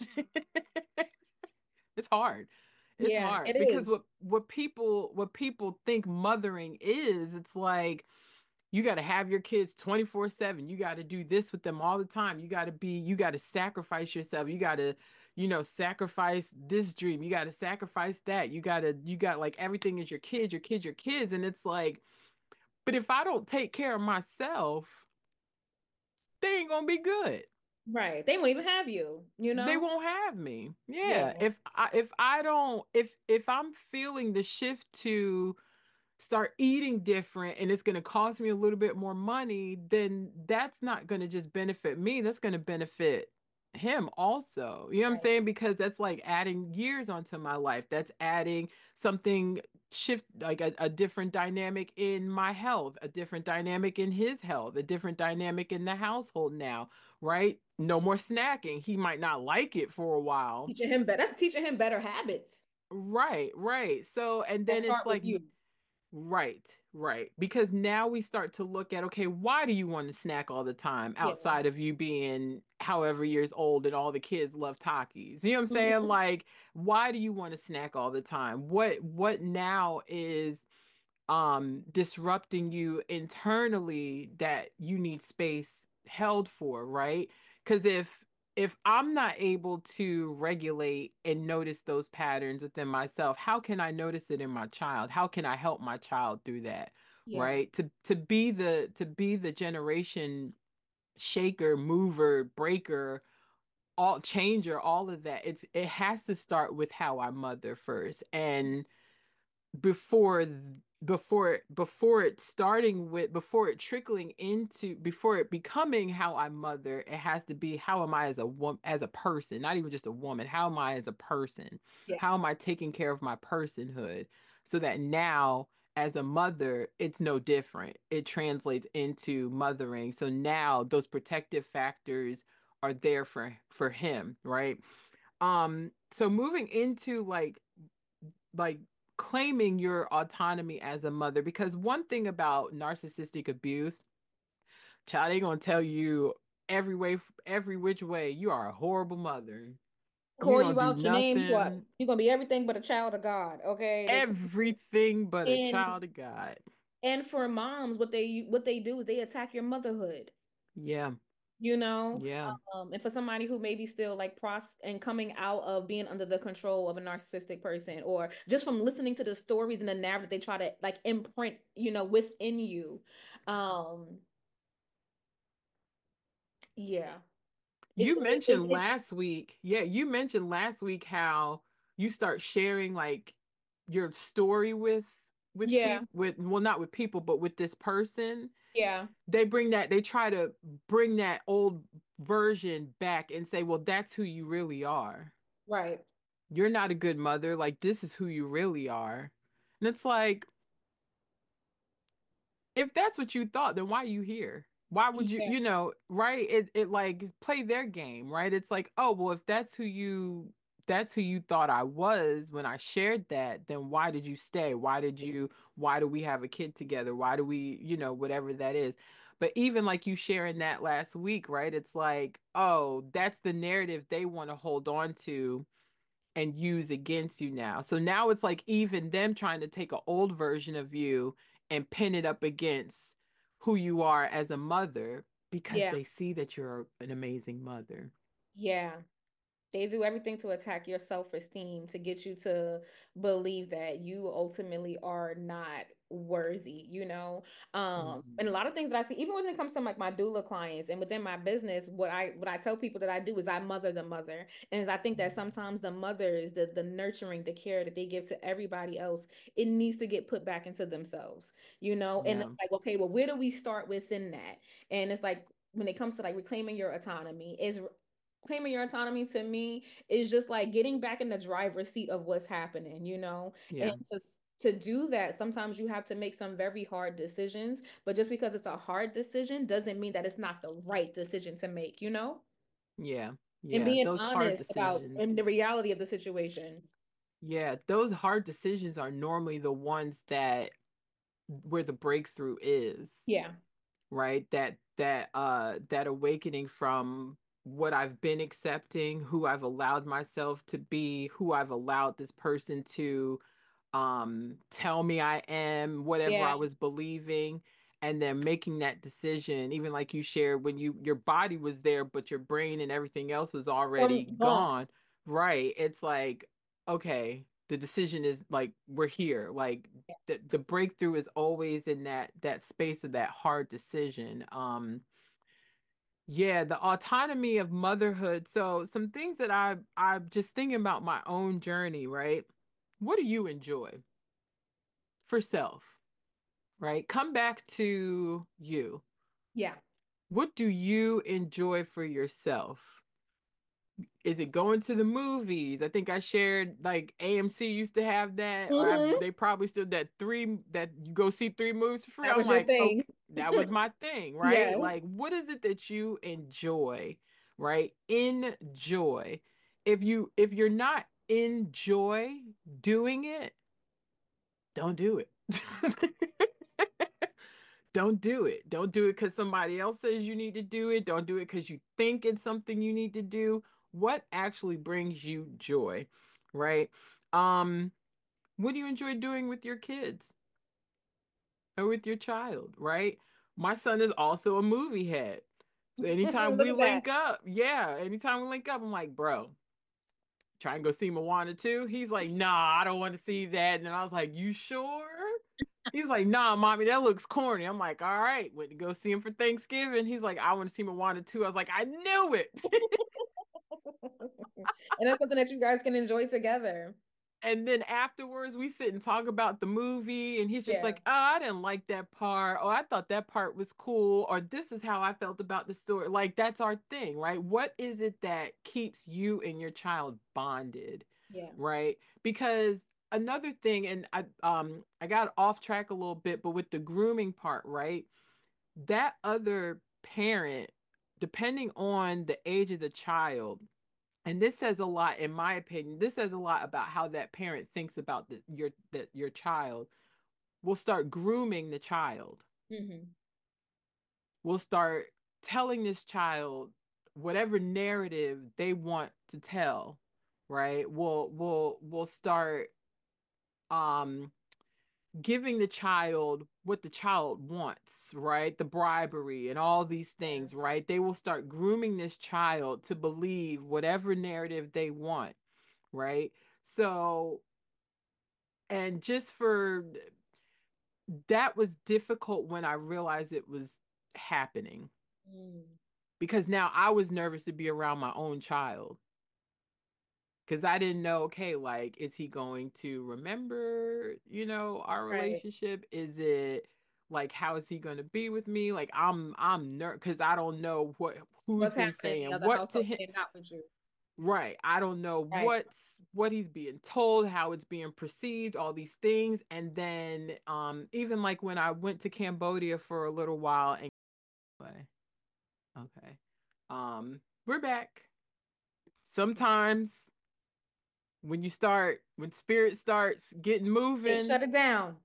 it's hard. It's Yeah, it hard because is. what what people what people think mothering is, it's like you got to have your kids twenty-four seven. You got to do this with them all the time. You got to be, you got to sacrifice yourself. You got to, you know, sacrifice this dream. You got to sacrifice that. You got to, you got like everything is your kids, your kids, your kids. And it's like, but if I don't take care of myself, they ain't gonna be good. Right. They won't even have you, you They know? won't have me. Yeah. Yeah. If I, if I don't, if, if I'm feeling the shift to, start eating different and it's going to cost me a little bit more money, then that's not going to just benefit me. That's going to benefit him also. You know what I'm Right. saying? Because that's like adding years onto my life. That's adding something shift, like a, a different dynamic in my health, a different dynamic in his health, a different dynamic in the household now, right? No more snacking. He might not like it for a while. Teaching him better, teaching him better habits Right, right. So, and that then it's start with like, you. right, right. Because now we start to look at, okay, why do you want to snack all the time Yeah. outside of you being however years old and all the kids love Takis? You know what I'm saying? Mhm. Like, why do you want to snack all the time? What what now is um disrupting you internally that you need space held for, right? Because if if I'm not able to regulate and notice those patterns within myself, how can I notice it in my child? How can I help my child through that? Yeah. Right? To to be the to be the generation shaker, mover, breaker, all changer, all of that. It's it has to start with how I mother first. And before before it before it starting with before it trickling into before it becoming how I mother, it has to be how am I as a woman, as a person, not even just a woman, how am I as a person, Yeah. how am I taking care of my personhood, so that now as a mother it's no different, it translates into mothering, so now those protective factors are there for for him, right? Um so moving into like like claiming your autonomy as a mother, because one thing about narcissistic abuse, child, they gonna tell you every way, every which way, you are a horrible mother. You Call gonna you do out your name. You are nothing, you're gonna be everything but a child of God. Okay. They call you everything but a and child of God. and for moms, what they what they do is they attack your motherhood. Yeah, You know, yeah. um, and for somebody who maybe still like pros and coming out of being under the control of a narcissistic person, or just from listening to the stories and the narrative they try to like imprint, you know, within you. Um, yeah, it, You it, it, mentioned it last week, yeah, you mentioned last week how you start sharing like your story with with yeah, people, with, well, not with people, but with this person. yeah, They bring that, they try to bring that old version back and say, well, that's who you really are. right, You're not a good mother. Like, this is who you really are. And it's like, if that's what you thought, then why are you here? Why would you, yeah, you know, right? It it like play their game, right? It's like, oh, well, if that's who you that's who you thought I was when I shared that, then why did you stay? Why did you why do we have a kid together? Why do we, you know, whatever that is. But even like you sharing that last week, right? It's like, oh, that's the narrative they want to hold on to and use against you now. So now it's like even them trying to take an old version of you and pin it up against who you are as a mother, because yeah, they see that you're an amazing mother. yeah. They do everything to attack your self-esteem to get you to believe that you ultimately are not worthy, you know? Um, and a Mhm. lot of things that I see, even when it comes to like my doula clients and within my business, what I what I tell people that I do is I mother the mother. And I think that sometimes the mothers, the the nurturing, the care that they give to everybody else, it needs to get put back into themselves, you know? And Yeah, it's like, okay, well, where do we start within that? And it's like when it comes to like reclaiming your autonomy, is claiming your autonomy to me is just like getting back in the driver's seat of what's happening, you know? And yeah, to to do that, sometimes you have to make some very hard decisions, but just because it's a hard decision doesn't mean that it's not the right decision to make, you know? yeah, And yeah. being Those hard honest about decisions. and the reality of the situation. Yeah, those hard decisions are normally the ones that where the breakthrough is. Yeah. Right? That that uh that awakening from what I've been accepting, who I've allowed myself to be, who I've allowed this person to um tell me I am, whatever Yeah. I was believing, and then making that decision, even like you shared when you your body was there, but your brain and everything else was already From gone. gone. Right? It's like, okay, the decision is like we're here. Like the the breakthrough is always in that that space of that hard decision. Um, yeah, the autonomy of motherhood. So some things that I I'm just thinking about my own journey, right? What do you enjoy for self, right? Come back to you. Yeah. What do you enjoy for yourself? Is it going to the movies? I think I shared like A M C used to have that, or I, Hmm. they probably still that three that you go see three movies for free. That I'm was your like, thing. okay, that was my thing, right? Yeah. Like, what is it that you enjoy, right? Enjoy. If you if you're not enjoy doing it, don't do it. Don't do it. Don't do it because somebody else says you need to do it. Don't do it because you think it's something you need to do. What actually brings you joy, right? Um, what do you enjoy doing with your kids or with your child, right? My son is also a movie head. So anytime Look we at that. link up, yeah, anytime we link up, I'm like, bro, try and go see Moana too. He's like, nah, I don't want to see that. And then I was like, you sure? He's like, nah, mommy, that looks corny. I'm like, all right, went to go see him for Thanksgiving. He's like, I want to see Moana too. I was like, I knew it. And that's something that you guys can enjoy together. And then afterwards, we sit and talk about the movie, and he's just Yeah. like, "Oh, I didn't like that part. Oh, I thought that part was cool. Or this is how I felt about the story." Like that's our thing, right? What is it that keeps you and your child bonded, Yeah. right? Because another thing, and I um I got off track a little bit, but with the grooming part, right? That other parent, depending on the age of the child, and this says a lot, in my opinion, this says a lot about how that parent thinks about the, your that your child will start grooming the child, Hmm. will start telling this child whatever narrative they want to tell, right? Will will will start um giving the child what the child wants, right? The bribery and all these Yeah. things, right? They will start grooming this child to believe whatever narrative they want, right? So, and just for that was difficult when I realized it was happening Mm. because now I was nervous to be around my own child because I didn't know, okay, like, is he going to remember, you know, our Right. relationship? Is it like, how is he going to be with me? Like, I'm, I'm nervous because I don't know what, who's What's been happening in the saying other what to household him. and not with you? Right. I don't know Right. what's what he's being told, how it's being perceived, all these things. And then um even like when I went to Cambodia for a little while and okay. Um we're back. Sometimes when you start when spirit starts getting They moving, shut it down.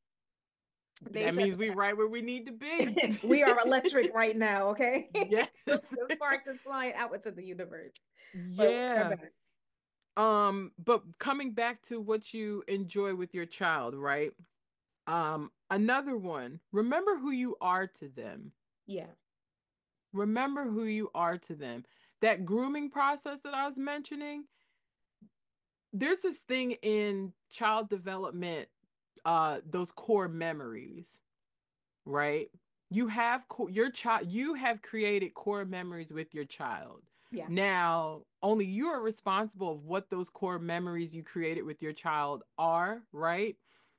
They that shut means we right where we need to be. it. We are electric right now, okay? Yes. The spark is flying out into the universe. But we are Yeah. back. Um, but coming back to what you enjoy with your child, right? Um, another one, remember who you are to them. Yeah. Remember who you are to them. That grooming process that I was mentioning, there's this thing in child development, uh, those core memories, right? You have co- your child, you have created core memories with your child. Yeah. Now, only you are responsible of what those core memories you created with your child are, right?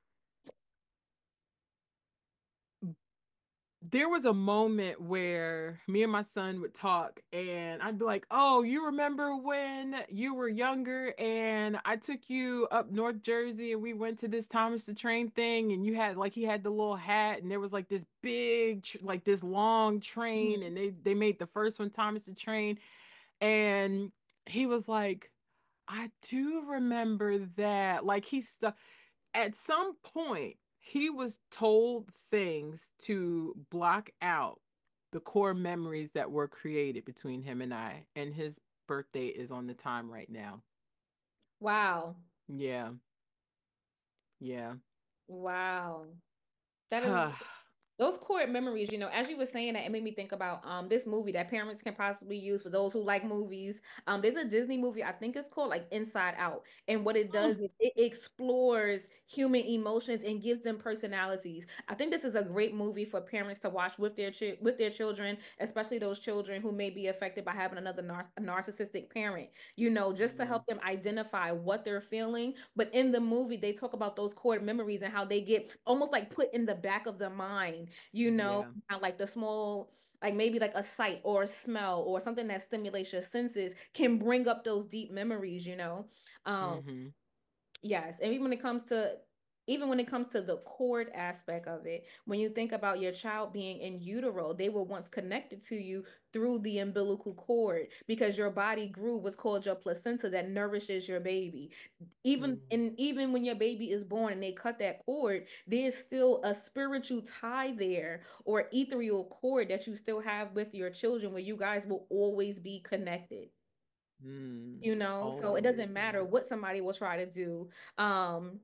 There was a moment where me and my son would talk and I'd be like, "Oh, you remember when you were younger and I took you up North Jersey and we went to this Thomas the Train thing and you had like he had the little hat and there was like this big tr- like this long train Mhm. and they they made the first one Thomas the Train and he was like, "I do remember that." Like he stuck at some point, he was told things to block out the core memories that were created between him and I. And his birthday is on the time right now. Wow. Yeah, yeah. Wow. That is those core memories, you know, as you were saying that, it made me think about um this movie that parents can possibly use for those who like movies. Um, there's a Disney movie, I think it's called like Inside Out. And what it does is it explores human emotions and gives them personalities. I think this is a great movie for parents to watch with their chi with their children, especially those children who may be affected by having another nar narcissistic parent, you know, just to Yeah, help them identify what they're feeling. But in the movie, they talk about those core memories and how they get almost like put in the back of the mind, you know, yeah. how, like the small, like maybe like a sight or a smell or something that stimulates your senses can bring up those deep memories, you know. Um, Mm-hmm. yes, and even when it comes to even when it comes to the cord aspect of it, when you think about your child being in utero, they were once connected to you through the umbilical cord because your body grew what's called your placenta that nourishes your baby. Even Mm-hmm. and even when your baby is born and they cut that cord, there's still a spiritual tie there or ethereal cord that you still have with your children where you guys will always be connected, Mm. you know? So it doesn't Always, matter yeah. what somebody will try to do. Um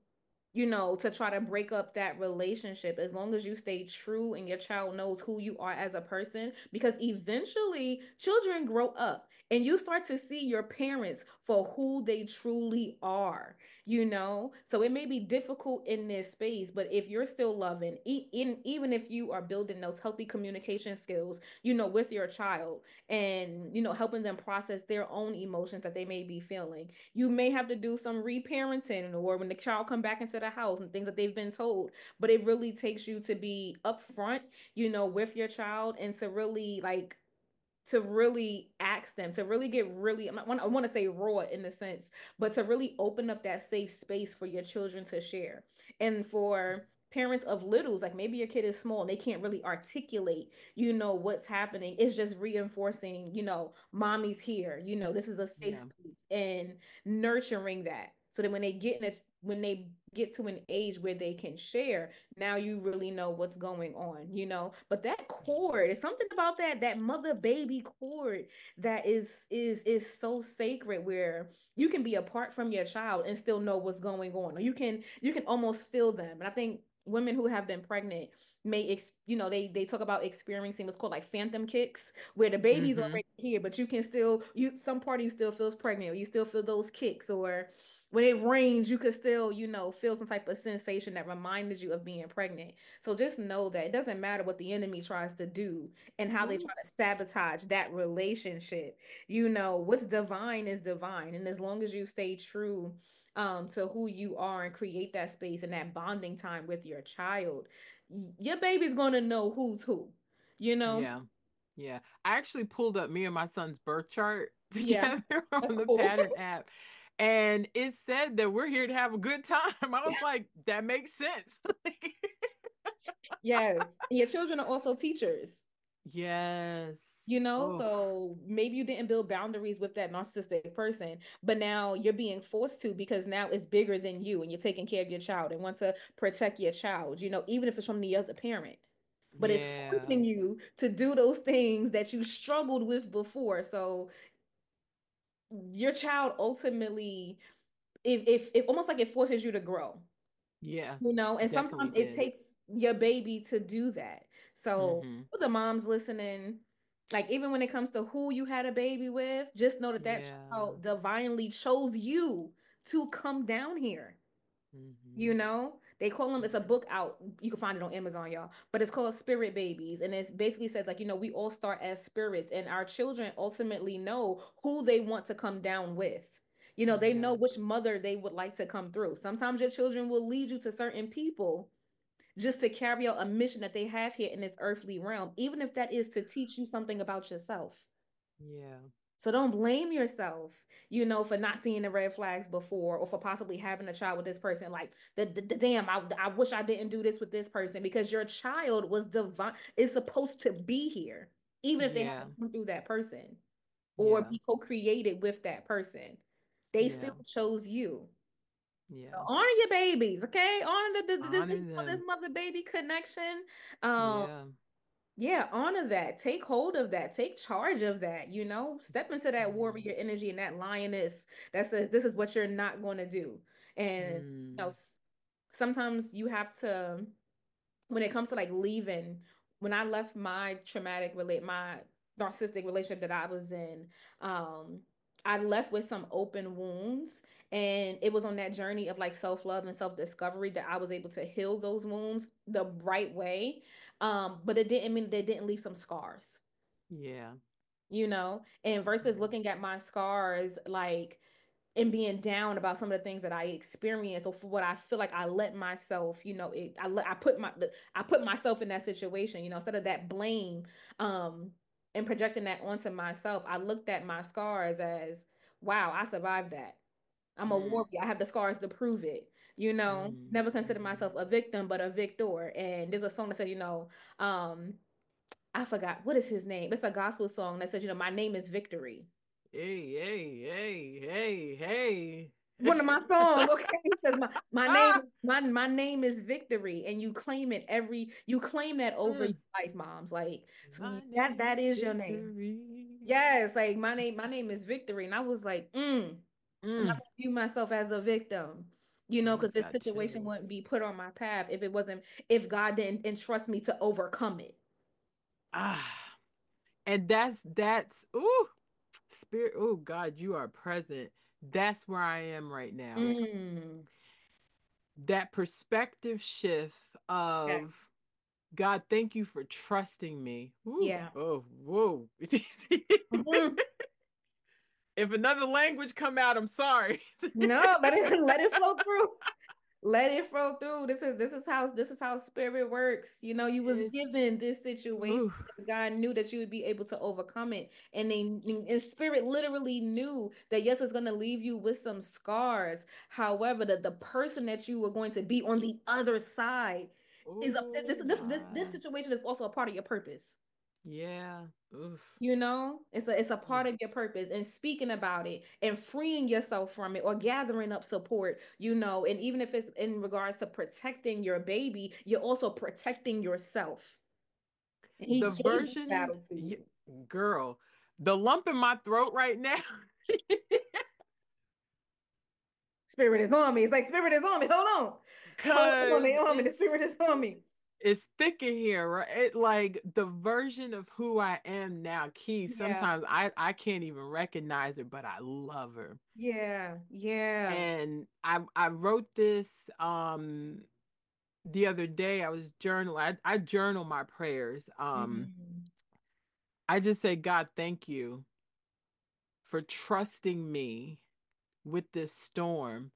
you know, to try to break up that relationship, as long as you stay true and your child knows who you are as a person, because eventually children grow up and you start to see your parents for who they truly are, you know? So it may be difficult in this space, but if you're still loving, e- in, even if you are building those healthy communication skills, you know, with your child and, you know, helping them process their own emotions that they may be feeling, you may have to do some reparenting or when the child come back into the house and things that they've been told. But it really takes you to be upfront, you know, with your child and to really like to really ask them to really get really I'm not, I want to say raw in the sense, but to really open up that safe space for your children to share. And for parents of littles, like maybe your kid is small and they can't really articulate, you know, what's happening. It's just reinforcing, you know, mommy's here, you know, this is a safe Yeah. space, and nurturing that so that when they get in a when they get to an age where they can share, now you really know what's going on, you know. But that cord is something about that that mother baby cord that is is is so sacred, where you can be apart from your child and still know what's going on, or you can you can almost feel them. And I think women who have been pregnant may ex, you know, they they talk about experiencing what's called like phantom kicks, where the baby's Mm-hmm. already here but you can still, you some part of you still feels pregnant, or you still feel those kicks, or when it rains, you could still, you know, feel some type of sensation that reminded you of being pregnant. So just know that it doesn't matter what the enemy tries to do and how they Ooh. try to sabotage that relationship. You know, what's divine is divine. And as long as you stay true um, to who you are and create that space and that bonding time with your child, your baby's going to know who's who, you know? Yeah. Yeah. I actually pulled up me and my son's birth chart Yeah, together that's on the cool. pattern app. And it said that we're here to have a good time. I was like, that makes sense. Yes. And your children are also teachers. Yes. You know, Oh, so maybe you didn't build boundaries with that narcissistic person, but now you're being forced to because now it's bigger than you and you're taking care of your child and want to protect your child, you know, even if it's from the other parent. But it's yeah. forcing you to do those things that you struggled with before. So your child ultimately, if if, if almost like it forces you to grow, Yeah. you know, and Definitely sometimes it did. takes your baby to do that. So Mm-hmm. for the moms listening, like even when it comes to who you had a baby with, just know that that Yeah. child divinely chose you to come down here. Mm-hmm. You know, they call them, it's a Yeah. book out. You can find it on Amazon, y'all. But it's called Spirit Babies. And it basically says, like, you know, we all start as spirits, and our children ultimately know who they want to come down with. You know, they know Yeah. which mother they would like to come through. Sometimes your children will lead you to certain people just to carry out a mission that they have here in this earthly realm, even if that is to teach you something about yourself. Yeah. So don't blame yourself, you know, for not seeing the red flags before, or for possibly having a child with this person. Like the, the, the damn, I, I wish I didn't do this with this person, because your child was divine, is supposed to be here, even if they Yeah. haven't come through that person or Yeah. be co-created with that person. They Yeah. still chose you. So Yeah. honor your babies, okay? Honor the, the, this, Honor this them. mother baby connection. Um, Yeah. yeah, honor that. Take hold of that. Take charge of that, you know? Step into that Yeah. warrior energy and that lioness that says this is what you're not going to do. And you know, Mm. s- sometimes you have to, when it comes to like leaving, when I left my traumatic relate my narcissistic relationship that I was in, um, I left with some open wounds, and it was on that journey of like self-love and self-discovery that I was able to heal those wounds the right way. Um, but it didn't mean they didn't leave some scars, Yeah. you know, and versus Yeah. looking at my scars like and being down about some of the things that I experienced, or for what I feel like I let myself, you know, it, I let I put my I put myself in that situation, you know, instead of that blame, um, and projecting that onto myself, I looked at my scars as, wow, I survived that. I'm a Mm. warrior. I have the scars to prove it. You know, Mm. never consider Mm-hmm. myself a victim, but a victor. And there's a song that said, you know, um, I forgot what is his name. It's a gospel song that says, you know, my name is Victory. Hey, hey, hey, hey, hey. One of my songs, okay? It says my, my name, my my name is Victory, and you claim it every you claim that over your Mm. life, moms. Like so My that name that is is your name. Victory. Yes, like my name, my name is Victory. And I was like, mm, I'm not Mm. gonna view myself as a victim. You I know, because just this got situation chills. wouldn't be put on my path if it wasn't, if God didn't entrust me to overcome it. Ah, and that's that's ooh, spirit. Oh God, you are present. That's where I am right now. Mm. That perspective shift Yeah. of God, thank you for trusting me. Ooh, Yeah. oh, whoa. Mhm. If another language come out, I'm sorry. No, let it let it flow through. Let it flow through. This is this is how this is how spirit works. You know, you was It's given this situation. ooh, God knew that you would be able to overcome it. And they and spirit literally knew that yes, it's gonna leave you with some scars. However, that the person that you were going to be on the other side is a, this oh this this this my. situation is also a part of your purpose. Yeah. Oof. You know, it's a it's a part Mm. of your purpose, and speaking about it and freeing yourself from it or gathering up support, you know, and even if it's in regards to protecting your baby, you're also protecting yourself. And he The gave this version, battle to y- you. girl, the lump in my throat right now. Spirit is on me. It's like spirit is on me. Hold on. Hold on, they Cause on me. The it's spirit is on me. it's thick in here, right? It like the version of who I am now, Key. Yeah. Sometimes I I can't even recognize her, but I love her. Yeah. Yeah. And I I wrote this um the other day. I was journal. I I journal my prayers. Um, Mhm. I just say, God, thank you for trusting me with this storm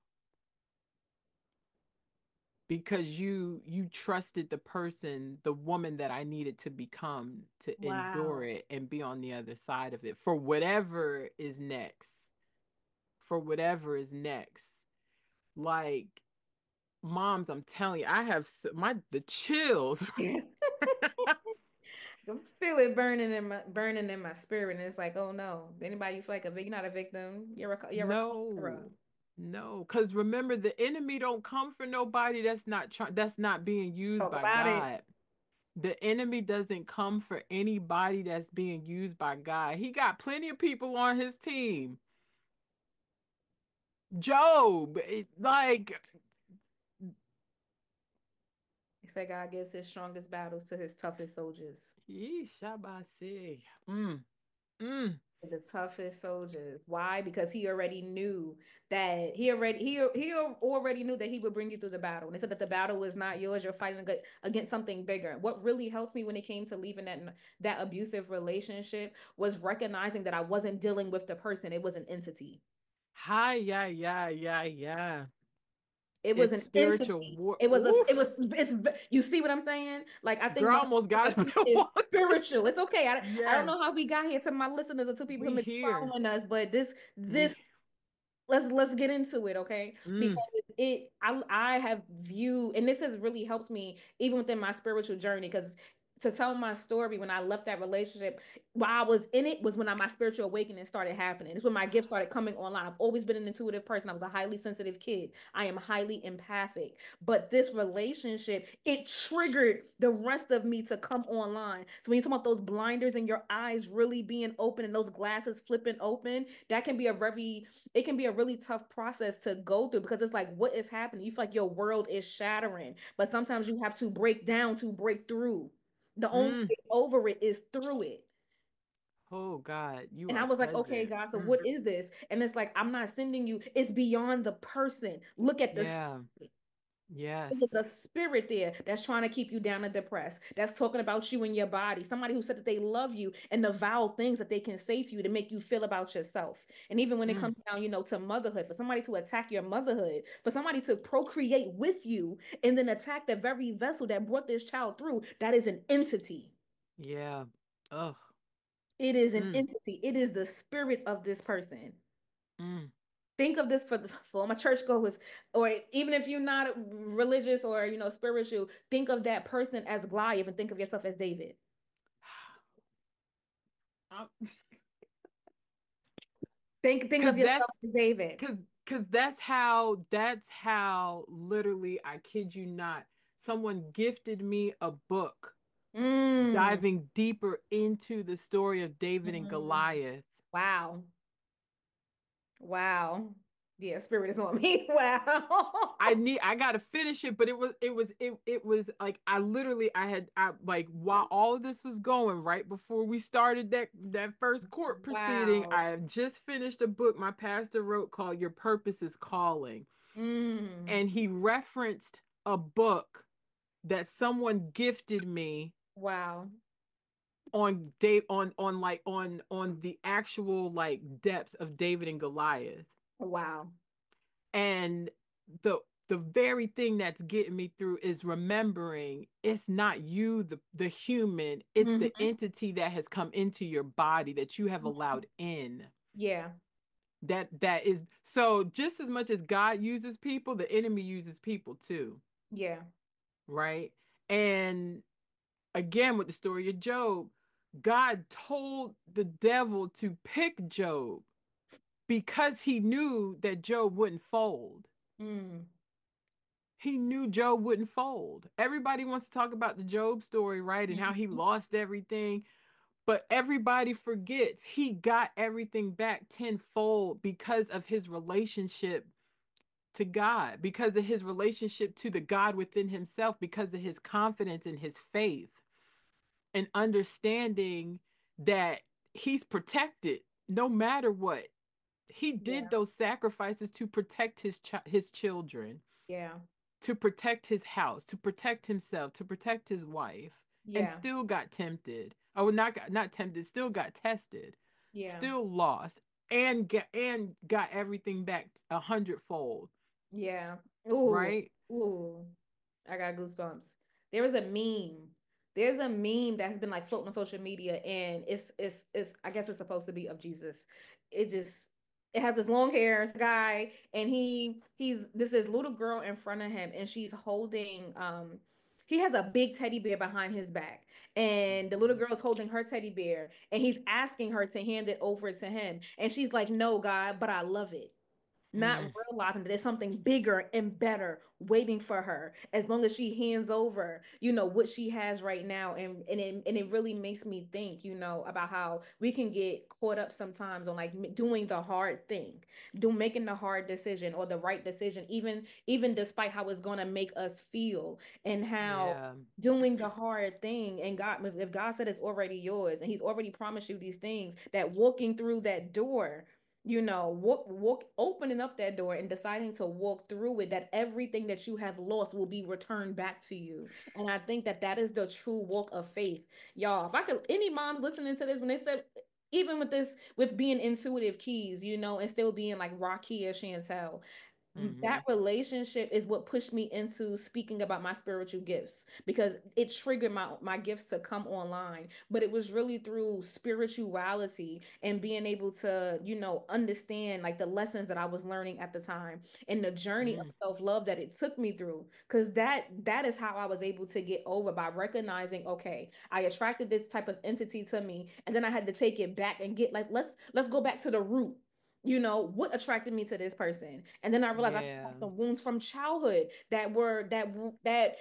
because you you trusted the person, the woman that I needed to become to endure Wow. it and be on the other side of it for whatever is next. For whatever is next. Like moms, I'm telling you, I have so, my the chills. I feel it burning in my burning in my spirit, and it's like, oh no, anybody you feel like a vic- you're not a victim, you're a you're a conqueror. No, no, because remember, the enemy don't come for nobody that's not trying, that's not being used Talk by about it. God. The enemy doesn't come for anybody that's being used by God. He got plenty of people on his team. Job, it- like, He said God gives his strongest battles to his toughest soldiers. yeesh, Shabasi. Mm, mm. The toughest soldiers. Why? Because he already knew that he already he he already knew that he would bring you through the battle. And he said that the battle was not yours. You're fighting against something bigger. What really helped me when it came to leaving that that abusive relationship was recognizing that I wasn't dealing with the person. It was an entity. Hi, yeah, yeah, yeah, yeah. It was It's an spiritual entity. war. It was a, it was, Oof. it's, you see what I'm saying? Like, I think Girl my almost got perspective it. is What? spiritual. It's okay. I, I don't know how Yes, we got here to my listeners or to people who we may be here. following us, but this, this We let's let's get into it, okay? mm. Because it I I have viewed, and this has really helped me even within my spiritual journey, because to tell my story when I left that relationship while I was in it was when I, my spiritual awakening started happening. It's when my gifts started coming online. I've always been an intuitive person. I was a highly sensitive kid. I am highly empathic. But this relationship, it triggered the rest of me to come online. So when you talk about those blinders and your eyes really being open and those glasses flipping open, that can be a very it can be a really tough process to go through because it's like, what is happening? You feel like your world is shattering, but sometimes you have to break down to break through. The only Mm. way over it is through it. Oh God, you And I are was like, okay, present. God, so Mm. what is this? And it's like, I'm not sending you, it's beyond the person. Look at this. Yeah. There's Yes. a spirit there that's trying to keep you down and depressed. That's talking about you and your body. Somebody who said that they love you and the vile things that they can say to you to make you feel about yourself. And even when it Mm. comes down, you know, to motherhood, for somebody to attack your motherhood, for somebody to procreate with you and then attack the very vessel that brought this child through, that is an entity. Yeah. Oh. It is an Mm. entity. It is the spirit of this person. Mm. Think of this for the, for my churchgoers, or even if you're not religious or you know spiritual, think of that person as Goliath and think of yourself as David. Think think of Cause yourself that's as David. cause cause that's how that's how literally, I kid you not, someone gifted me a book Mm. diving deeper into the story of David and Mm. Goliath. Wow. Wow. Yeah, spirit is on me. Wow. I need I gotta finish it, but it was it was it it was like I literally I had I like while all of this was going right before we started that that first court proceeding, Wow. I have just finished a book my pastor wrote called Your Purpose is Calling. Mm. And he referenced a book that someone gifted me Wow. on Dave on on like on on the actual like depths of David and Goliath. Wow. And the the very thing that's getting me through is remembering it's not you, the the human, it's the Hmm. entity that has come into your body that you have allowed in. Yeah. That that is so just as much as God uses people, the enemy uses people too, Yeah. right? And again with the story of Job, God told the devil to pick Job because he knew that Job wouldn't fold. Mm. He knew Job wouldn't fold. Everybody wants to talk about the Job story, right? And how he Mhm. lost everything. But everybody forgets he got everything back tenfold because of his relationship to God, because of his relationship to the God within himself, because of his confidence and his faith and understanding that he's protected no matter what. He did Yeah. those sacrifices to protect his ch- his children, Yeah. to protect his house, to protect himself, to protect his wife, and Yeah. still got tempted. Oh, not got not tempted, still got tested, Yeah. still lost, and get and got everything back a hundredfold, Yeah. Ooh. right? Ooh. I got goosebumps. There was a meme. There's a meme that's been like floating on social media, and it's it's it's I guess it's supposed to be of Jesus. It just it has this long hair it's a guy, and he he's this is little girl in front of him, and she's holding um he has a big teddy bear behind his back, and the little Mhm. girl is holding her teddy bear, and he's asking her to hand it over to him, and she's like, "No, God, but I love it." Not Mm, realizing that there's something bigger and better waiting for her as long as she hands over, you know, what she has right now. And and it, and it really makes me think, you know, about how we can get caught up sometimes on like m- doing the hard thing, do making the hard decision or the right decision, even even despite how it's going to make us feel, and how yeah, doing the hard thing, and God, if if God said it's already yours and he's already promised you these things, that walking through that door, you know, walk, walk, opening up that door and deciding to walk through it, that everything that you have lost will be returned back to you. And I think that that is the true walk of faith. Y'all, if I could, any moms listening to this, when they said, even with this, with being intuitive keys, you know, and still being like Rakia Chantel, that hmm, relationship is what pushed me into speaking about my spiritual gifts, because it triggered my my gifts to come online. But it was really through spirituality and being able to, you know, understand like the lessons that I was learning at the time, and the journey of mm, self-love that it took me through, because that that is how I was able to get over, by recognizing, okay, I attracted this type of entity to me, and then I had to take it back and get like, let's let's go back to the root. You know, what attracted me to this person? And then I realized I had yeah, some wounds from childhood that were that that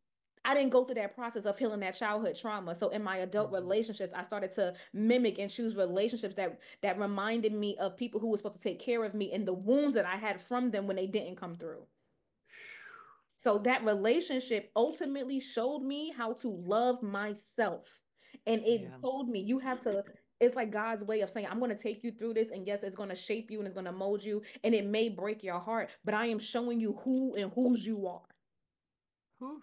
I didn't go through that process of healing that childhood trauma. So in my adult mhm. relationships, I started to mimic and choose relationships that that reminded me of people who were supposed to take care of me and the wounds that I had from them when they didn't come through. So that relationship ultimately showed me how to love myself. And it Yeah. told me you have to, it's like God's way of saying, I'm going to take you through this. And yes, it's going to shape you and it's going to mold you. And it may break your heart, but I am showing you who and whose you are. Whew.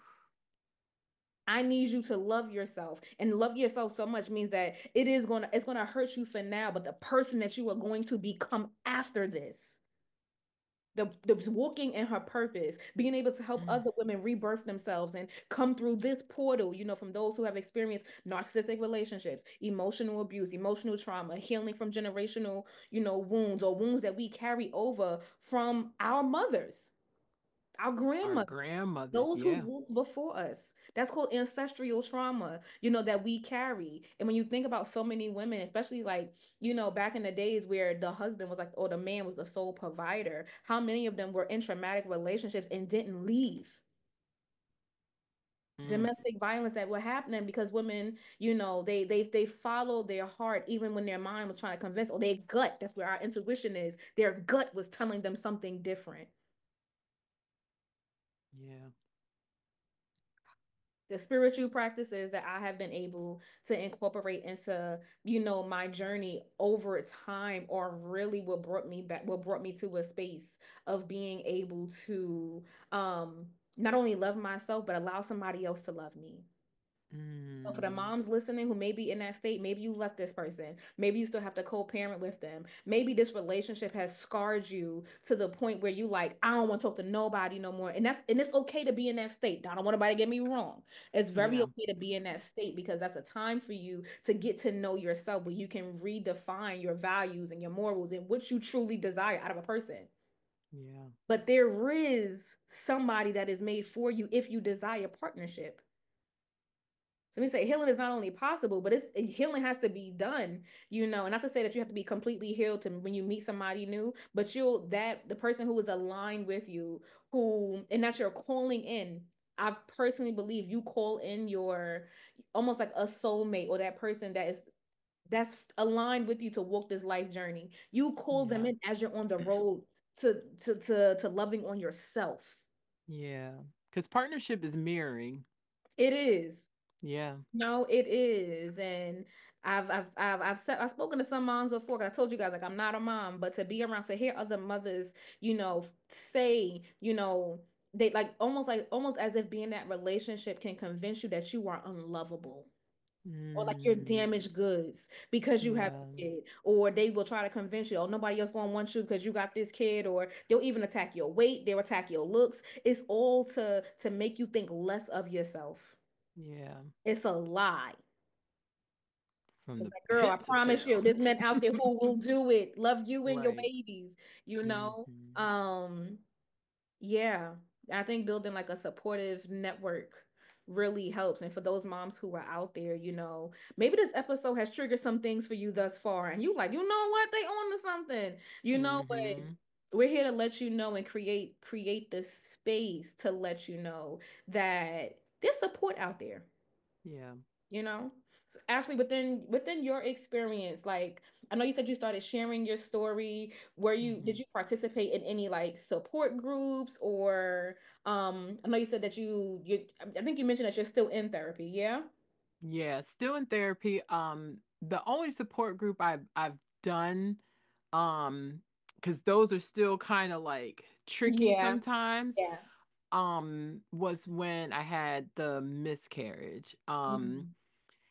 I need you to love yourself. And love yourself so much means that it is going to, it's going to hurt you for now, but the person that you are going to become after this, the, the walking in her purpose, being able to help Mm. other women rebirth themselves and come through this portal, you know, from those who have experienced narcissistic relationships, emotional abuse, emotional trauma, healing from generational, you know, wounds, or wounds that we carry over from our mothers, our Our grandmothers, grandmothers, those who yeah. walked before us. That's called ancestral trauma, you know, that we carry. And when you think about so many women, especially like, you know, back in the days where the husband was like, or the man was the sole provider, how many of them were in traumatic relationships and didn't leave? Mm. Domestic violence that were happening because women, you know, they they they follow their heart even when their mind was trying to convince, or their gut, that's where our intuition is. Their gut was telling them something different. Yeah. The spiritual practices that I have been able to incorporate into, you know, my journey over time are really what brought me back, what brought me to a space of being able to um not only love myself, but allow somebody else to love me. So for the Mm. moms listening who may be in that state, maybe you left this person. Maybe you still have to co-parent with them. Maybe this relationship has scarred you to the point where you like, I don't want to talk to nobody no more. And that's and it's okay to be in that state. I don't want anybody to get me wrong. It's very Yeah. okay to be in that state because that's a time for you to get to know yourself where you can redefine your values and your morals and what you truly desire out of a person. Yeah. But there is somebody that is made for you if you desire partnership. So we say healing is not only possible, but it's healing has to be done, you know, and not to say that you have to be completely healed to when you meet somebody new, but you'll that the person who is aligned with you, who and that you're calling in. I personally believe you call in your almost like a soulmate or that person that is that's aligned with you to walk this life journey. You call them Yeah. in as you're on the road to to to to loving on yourself. Yeah. Because partnership is mirroring. It is. Yeah. No, it is, and I've I've I've I've said I've spoken to some moms before. 'Cause I told you guys like I'm not a mom, but to be around to hear other mothers, you know, say, you know, they like almost like almost as if being in that relationship can convince you that you are unlovable or like you're Mm. damaged goods because you have Yeah. a kid, or they will try to convince you, oh, nobody else gonna want you because you got this kid, or they'll even attack your weight, they'll attack your looks. It's all to to make you think less of yourself. Yeah. It's a lie. From It's the like, girl, I pits of promise you, hell. there's men out there who will do it, love you and your Right. babies, you know? Hmm. Um, yeah, I think building like a supportive network really helps. And for those moms who are out there, you know, maybe this episode has triggered some things for you thus far, and you like, you know what, they on to something, you know, but Hmm. we're here to let you know and create create the space to let you know that there's support out there, Yeah. you know. So Ashley, within within your experience, like I know you said you started sharing your story. Were you did Hmm. you participate in any like support groups, or um I know you said that you you I think you mentioned that you're still in therapy, yeah? Yeah. Still in therapy. Um, the only support group I've I've done, um, because those are still kind of like tricky Yeah, sometimes, yeah. um, was when I had the miscarriage. Um, Mhm.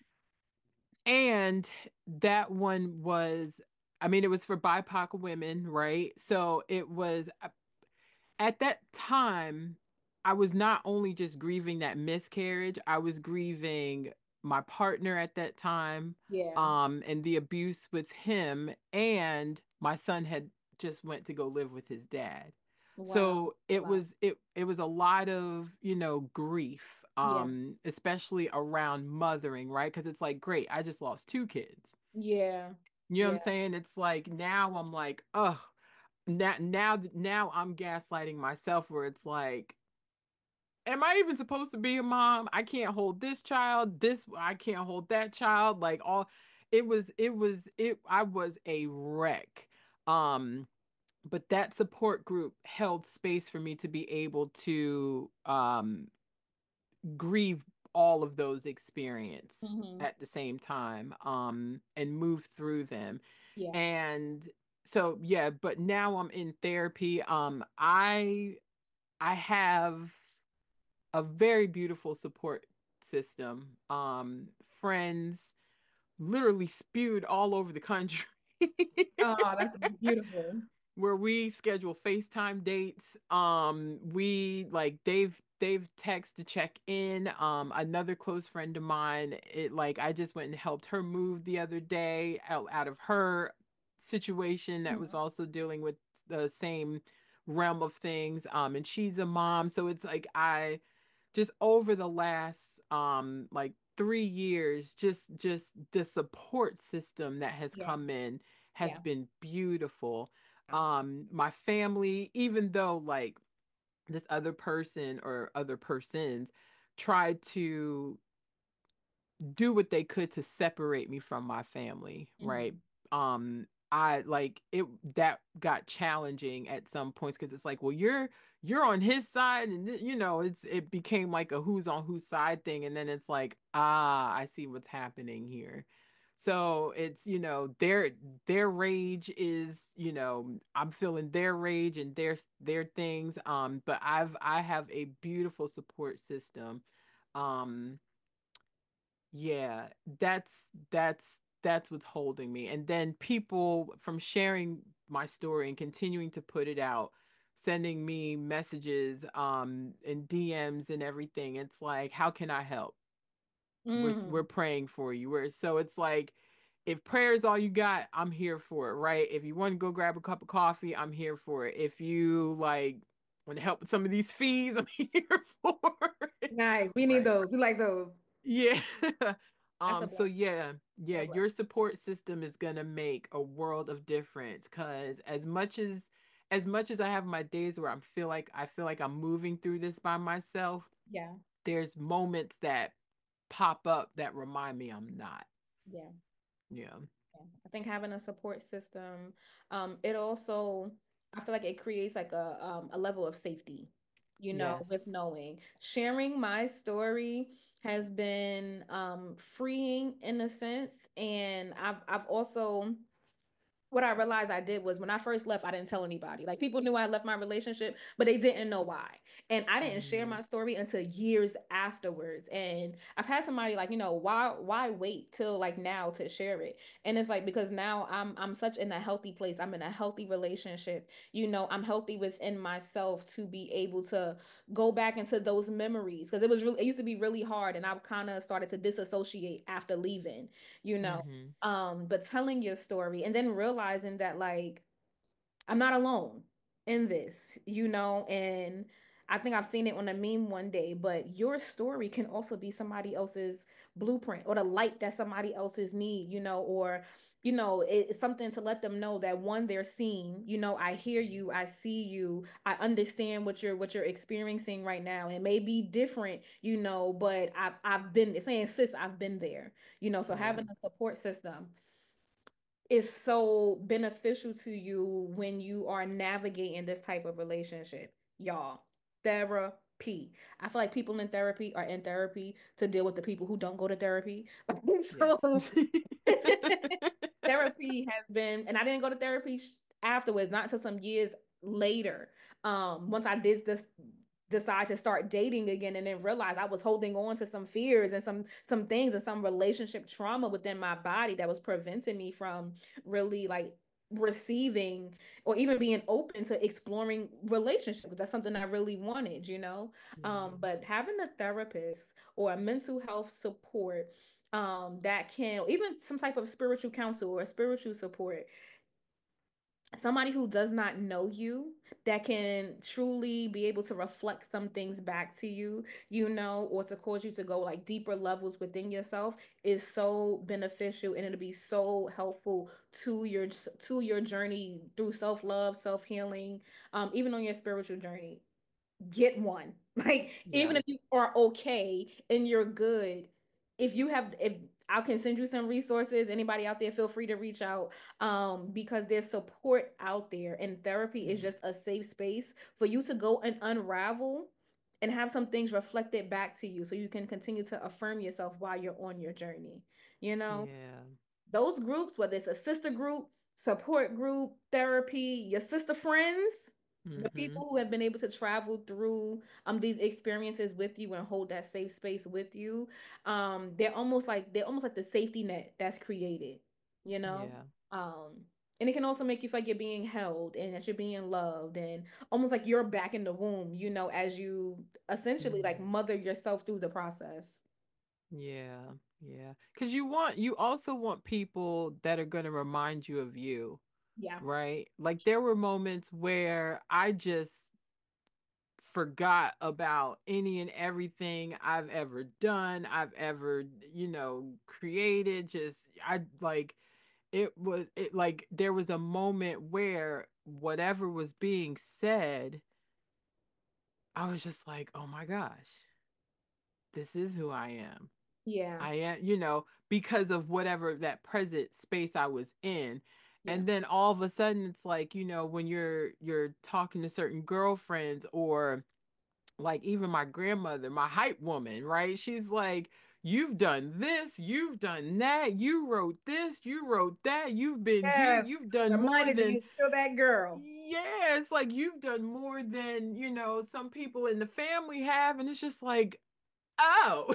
and that one was, I mean, it was for B I P O C women, right? So it was at that time, I was not only just grieving that miscarriage, I was grieving my partner at that time, Yeah. um, and the abuse with him, and my son had just went to go live with his dad. Wow. So it Wow. was it it was a lot of, you know, grief, Yeah. um, especially around mothering, right? Because it's like, great, I just lost two kids. Yeah. You know what I'm Yeah. saying? It's like now I'm like, ugh, now now now I'm gaslighting myself where it's like, am I even supposed to be a mom? I can't hold this child, this I can't hold that child. Like all it was it was it I was a wreck. Um but that support group held space for me to be able to um grieve all of those experience Hmm. at the same time, um and move through them. Yeah. And so yeah, but now I'm in therapy. Um I I have a very beautiful support system. Um friends literally spewed all over the country. Oh, that's beautiful. Where we schedule FaceTime dates. Um, we like they've they've text to check in. Um, another close friend of mine, it like I just went and helped her move the other day out, out of her situation that was Mhm. also dealing with the same realm of things. Um, and she's a mom, so it's like I just over the last um like three years, just just the support system that has Yeah. come in has Yeah. been beautiful. Yeah. Um, my family, even though like this other person or other persons tried to do what they could to separate me from my family, right? Mhm. Um I like it that got challenging at some points because it's like, well, you're you're on his side, and th- you know, it's it became like a who's on whose side thing, and then it's like, ah, I see what's happening here. So it's, you know, their their rage is, you know, I'm feeling their rage and their their things. Um, but I've I have a beautiful support system. Um, yeah, that's that's that's what's holding me. And then people from sharing my story and continuing to put it out, sending me messages um and D Ms and everything. It's like, how can I help? We're we're Mhm. praying for you. We're so it's like if prayer is all you got, I'm here for it, right? If you want to go grab a cup of coffee, I'm here for it. If you like want to help with some of these fees, I'm here for it. Nice. We need Right. those. We like those. Yeah. That's a Um, so blessing. yeah, yeah, A your blessing. support system is gonna make a world of difference because as much as as much as I have my days where I feel like I feel like I'm moving through this by myself, Yeah. there's moments that pop up that remind me I'm not. Yeah. Yeah. Yeah. I think having a support system, um, it also, I feel like it creates like a um a level of safety, you know, with Yes. knowing sharing my story has been um freeing in a sense. And I've I've also what I realized I did was when I first left, I didn't tell anybody. Like people knew I left my relationship, but they didn't know why. And I didn't share Mm, my story until years afterwards. And I've had somebody like, you know, why why wait till like now to share it? And it's like because now I'm I'm such in a healthy place. I'm in a healthy relationship. You know, I'm healthy within myself to be able to go back into those memories because it was really it used to be really hard and I kind of started to disassociate after leaving, you know mm-hmm. um but telling your story and then realizing that like I'm not alone in this, you know, and I think I've seen it on a meme one day, but your story can also be somebody else's blueprint or the light that somebody else's need, you know, or you know, it's something to let them know that one, they're seen, you know, I hear you, I see you, I understand what you're what you're experiencing right now. And it may be different, you know, but I've I've been saying, sis, I've been there, you know, so Yeah. having a support system is so beneficial to you when you are navigating this type of relationship, y'all. Therapy. I feel like people in therapy are in therapy to deal with the people who don't go to therapy. Yes. So therapy has been, and I didn't go to therapy sh- afterwards, not until some years later. Um, once I did this decide to start dating again and then realize I was holding on to some fears and some some things and some relationship trauma within my body that was preventing me from really like receiving or even being open to exploring relationships. That's something I really wanted, you know. Um, Mm, but having a therapist or a mental health support um that can even some type of spiritual counsel or spiritual support, somebody who does not know you that can truly be able to reflect some things back to you, you know, or to cause you to go like deeper levels within yourself is so beneficial and it'll be so helpful to your to your journey through self-love, self-healing, um even on your spiritual journey. Get one. Like, even yeah. if you are okay and you're good, if you have, if I can send you some resources, anybody out there, feel free to reach out. Um, because there's support out there, and therapy is Mm, just a safe space for you to go and unravel and have some things reflected back to you so you can continue to affirm yourself while you're on your journey. You know? yeah. Those groups, whether it's a sister group, support group, therapy, your sister friends, the Mm-hmm. people who have been able to travel through um these experiences with you and hold that safe space with you, um, they're almost like they're almost like the safety net that's created, you know? Yeah. Um, and it can also make you feel like you're being held and that you're being loved and almost like you're back in the womb, you know, as you essentially like Mm. mother yourself through the process. Yeah, yeah. Because you want, you also want people that are going to remind you of you, Yeah. right? Like there were moments where I just forgot about any and everything I've ever done, I've ever, you know, created. Just, I like, it was, it like, there was a moment where whatever was being said, I was just like, oh my gosh, this is who I am. Yeah. I am, you know, because of whatever that present space I was in. Yeah. And then all of a sudden it's like, you know, when you're you're talking to certain girlfriends, or like even my grandmother, my hype woman, right? She's like, you've done this, you've done that, you wrote this, you wrote that, you've been here, Yes. you've She done more reminded you than, you're still that girl. yeah, it's like you've done more than, you know, some people in the family have. And it's just like, oh,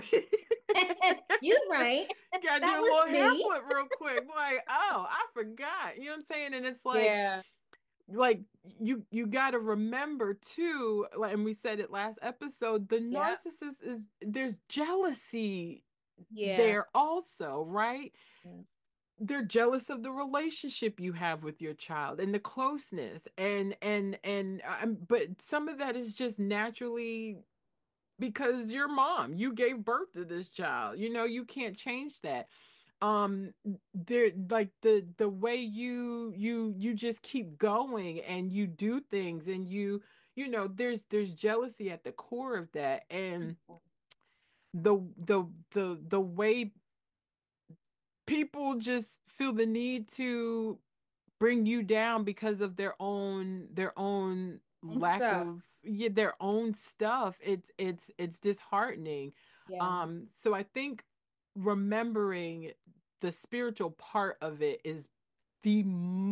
You right. gotta That do a was little hair me. flip real quick. Like, oh, I forgot. You know what I'm saying? And it's like, Yeah. like you you got to remember too, like, and we said it last episode, the Yeah. narcissist is, there's jealousy Yeah. there also, right? Yeah. They're jealous of the relationship you have with your child and the closeness, and and and um, but some of that is just naturally because your mom, you gave birth to this child, you know, you can't change that. um there, like the the way you you you just keep going and you do things, and you you know, there's there's jealousy at the core of that. And the the the the way people just feel the need to bring you down because of their own their own And lack stuff. of, yeah, their own stuff. It's it's it's disheartening. Yeah. Um so I think remembering the spiritual part of it is the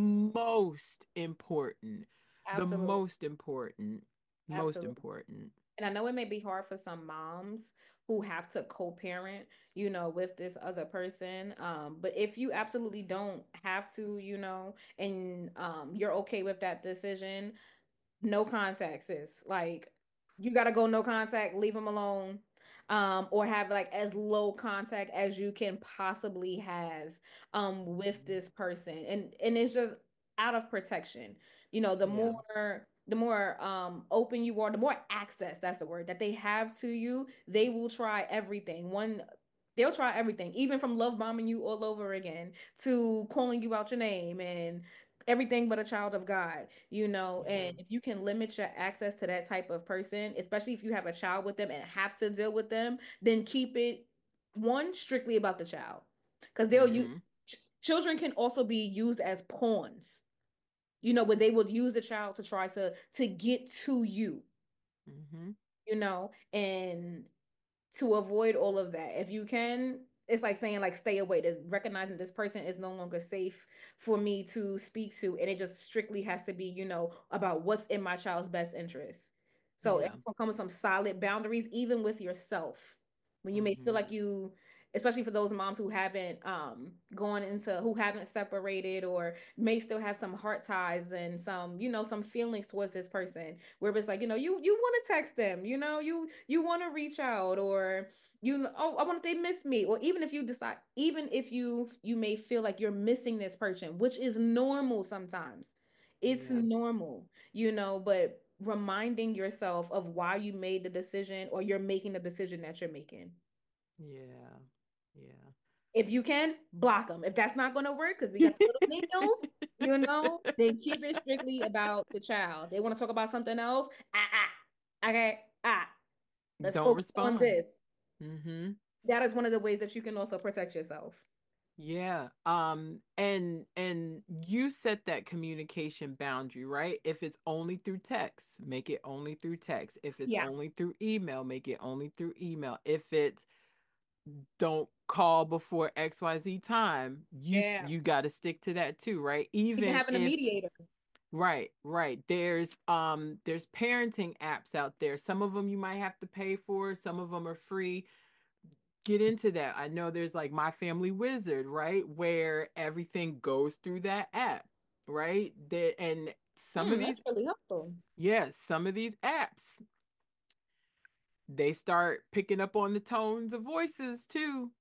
most important, the Absolutely. most important, most Absolutely. important. And I know it may be hard for some moms who have to co-parent, you know, with this other person. Um, but if you absolutely don't have to, you know, and um, you're okay with that decision, no contact, sis. Like you gotta go no contact, leave them alone. Um, or have like as low contact as you can possibly have um with Mhm. this person. And and it's just out of protection. You know, the Yeah, more the more um open you are, the more access, that's the word, that they have to you, they will try everything. One They'll try everything, even from love bombing you all over again to calling you out your name and everything but a child of God, you know. yeah, And if you can limit your access to that type of person, especially if you have a child with them and have to deal with them, then keep it one strictly about the child. Because they'll use mm-hmm, ch- children can also be used as pawns, you know, where they would use the child to try to to get to you, mm-hmm, you know, and to avoid all of that. If you can, it's like saying like stay away. To recognizing this person is no longer safe for me to speak to, and it just strictly has to be, you know, about what's in my child's best interest. So yeah, it's gonna come with some solid boundaries, even with yourself, when you may feel mm-hmm, like you, especially for those moms who haven't um gone into who haven't separated or may still have some heart ties and some, you know, some feelings towards this person, where it's like, you know, you you want to text them, you know, you you want to reach out, or you know, oh, I wonder if they miss me. Or even if you decide, even if you you may feel like you're missing this person, which is normal sometimes. It's yeah, normal, you know, but reminding yourself of why you made the decision or you're making the decision that you're making. yeah, yeah. If you can, block them. If that's not going to work, because we got the little nails, you know, then keep it strictly about the child. They want to talk about something else. Ah, ah. Okay. Ah. Let's Don't focus on respond. this. Mm-hmm. That is one of the ways that you can also protect yourself. Yeah. Um, and and you set that communication boundary, right? If it's only through text, make it only through text. If it's Yeah. only through email, make it only through email. If it's don't call before X Y Z time, you s- Yeah. you got to stick to that too, right? Even Even having a if, mediator. right, right. There's um there's parenting apps out there. Some of them you might have to pay for, some of them are free. Get into that. I know there's like My Family Wizard, right? Where everything goes through that app, right? That, and some of Hmm, that's these, really helpful. yes, some of these apps, they start picking up on the tones of voices too.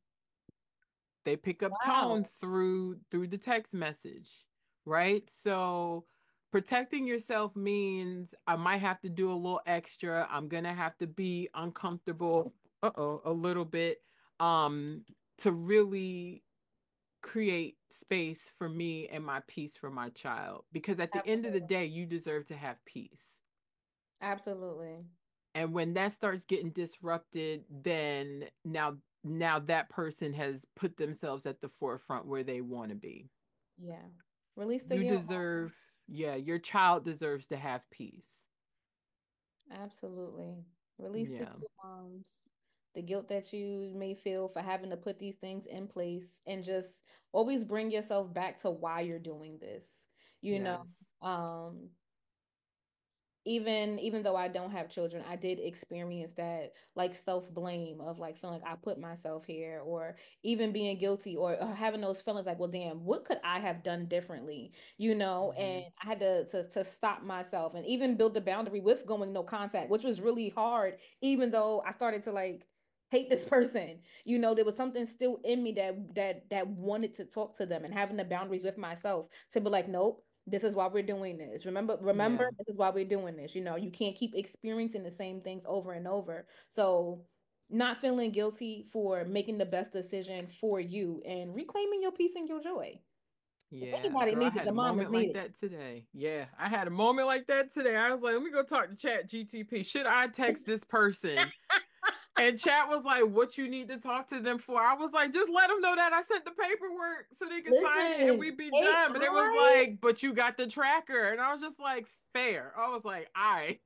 They pick up tone Wow. through through the text message, right? So protecting yourself means I might have to do a little extra. I'm gonna have to be uncomfortable, uh-oh, a little bit, um, to really create space for me and my peace for my child. Because at the end of the Absolutely. day, you deserve to have peace. Absolutely. And when that starts getting disrupted, then now now that person has put themselves at the forefront where they want to be. Yeah. Release the You guilt. deserve, yeah, your child deserves to have peace. Absolutely. Release the Yeah. guilt, moms. The guilt that you may feel for having to put these things in place and just always bring yourself back to why you're doing this. You know, Yes. um, even even though I don't have children, I did experience that like self-blame of like feeling like I put myself here, or even being guilty, or, or having those feelings like, well, damn, what could I have done differently? You know, Hmm. and I had to to to stop myself and even build the boundary with going no contact, which was really hard, even though I started to like hate this person. You know, there was something still in me that that that wanted to talk to them, and having the boundaries with myself to be like, nope, this is why we're doing this. Remember, remember, Yeah. this is why we're doing this. You know, you can't keep experiencing the same things over and over. So, not feeling guilty for making the best decision for you and reclaiming your peace and your joy. If Yeah, anybody girl, I needs it, had the a mamas moment like need it. that today. Yeah, I had a moment like that today. I was like, let me go talk to Chat G T P. Should I text this person? And Chat was like, what you need to talk to them for? I was like, just let them know that I sent the paperwork so they can sign it and we Listen, be done. But it was A I. like, but you got the tracker. And I was just like, fair. I was like, all right.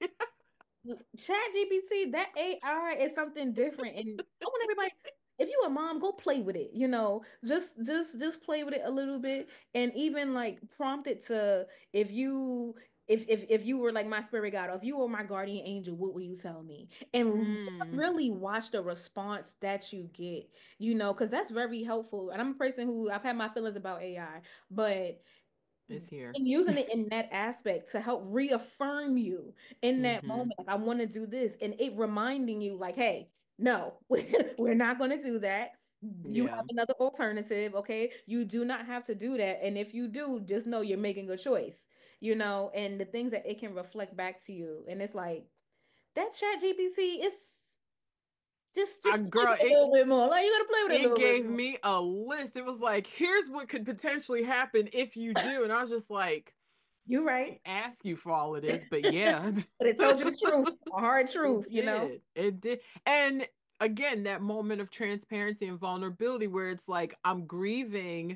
Chat G P T, that A I is something different. And I want everybody, if you a mom, go play with it, you know, just just just play with it a little bit, and even like prompt it to, if you if if if you were like my spirit guide, or if you were my guardian angel, what will you tell me? And Mm, really watch the response that you get, you know, because that's very helpful. And I'm a person who, I've had my feelings about A I, but it's here. and using it in that aspect to help reaffirm you in that Hmm. moment, like I want to do this, and it reminding you, like, hey, no, we're not going to do that. You Yeah. have another alternative, okay? You do not have to do that, and if you do, just know you're making a choice, you know, and the things that it can reflect back to you, and it's like that Chat G P T is just I just play girl, with it a it little bit more, like you got to play with it a it little bit gave more. me a list. It was like, here's what could potentially happen if you do. And I was just like, You're I right. didn't ask you for all of this, but yeah. But it told you the truth, a hard truth, It you know? did. It did. And again, that moment of transparency and vulnerability where it's like I'm grieving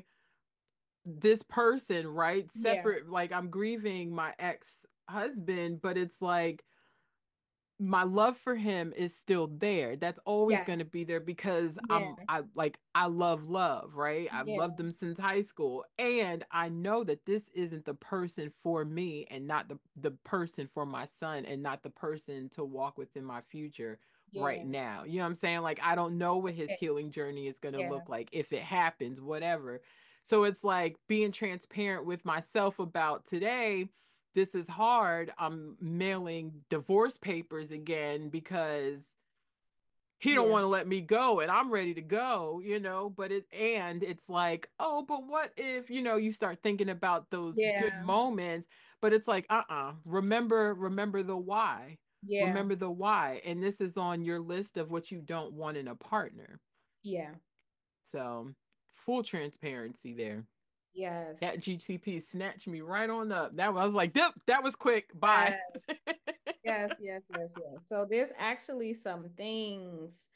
this person, right? Yeah. Separate, like I'm grieving my ex-husband, but it's like my love for him is still there. That's always going to Yes. be there because Yeah. I'm I like I love love, right? I've loved Yeah. them since high school and I know that this isn't the person for me and not the the person for my son and not the person to walk within my future right Yeah. now. You know what I'm saying? Like I don't know what his Yeah. healing journey is going to Yeah. look like if it happens, whatever. So it's like being transparent with myself about today, this is hard. I'm mailing divorce papers again because he don't Yeah. want to let me go and I'm ready to go, you know, but it and it's like, oh, but what if, you know, you start thinking about those good Yeah. moments, but it's like, uh-uh, remember remember the why. Yeah. Remember the why. And this is on your list of what you don't want in a partner. Yeah. So, full transparency there. That Yes. G T P snatched me right on up. That was, I was like, yep, that was quick. Bye. Yes. Yes, yes, yes, yes. So there's actually some things.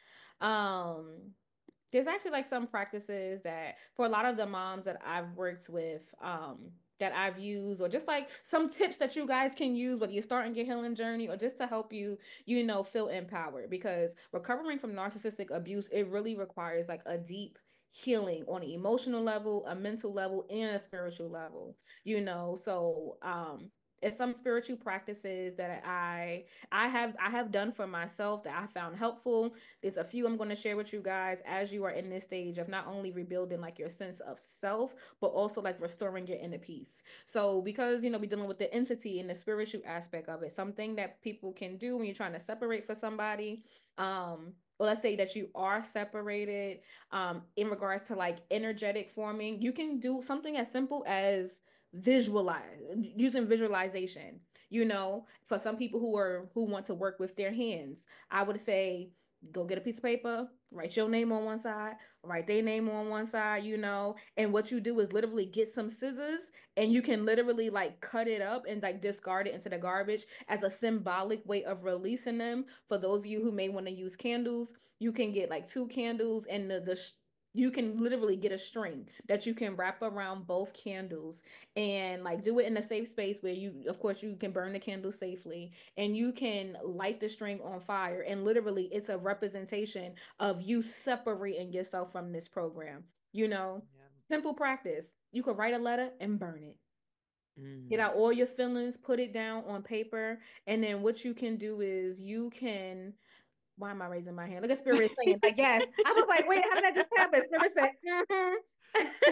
Um, there's actually like some practices that for a lot of the moms that I've worked with, um, that I've used, or just like some tips that you guys can use, whether you're starting your healing journey or just to help you, you know, feel empowered. Because recovering from narcissistic abuse, it really requires like a deep healing on an emotional level, a mental level, and a spiritual level, you know. So, um, it's some spiritual practices that I I have I have done for myself that I found helpful. There's a few I'm going to share with you guys as you are in this stage of not only rebuilding like your sense of self, but also like restoring your inner peace. So because you know we're dealing with the entity and the spiritual aspect of it, something that people can do when you're trying to separate for somebody, um, or let's say that you are separated, um, in regards to like energetic forming, you can do something as simple as visualize using visualization, you know, for some people who are who want to work with their hands, I would say Go get a piece of paper, write your name on one side, write their name on one side, you know. And what you do is literally get some scissors and you can literally like cut it up and like discard it into the garbage as a symbolic way of releasing them. For those of you who may want to use candles, you can get like two candles and the, the you can literally get a string that you can wrap around both candles and like do it in a safe space where you, of course, you can burn the candle safely and you can light the string on fire. And literally, it's a representation of you separating yourself from this program. You know, Yeah. simple practice. You could write a letter and burn it. Get Mm. out all your feelings, put it down on paper. And then what you can do is you can, why am I raising my hand? Look at Spirit saying, like, yes. I was like, wait, how did that just happen? Spirit said, mm-hmm.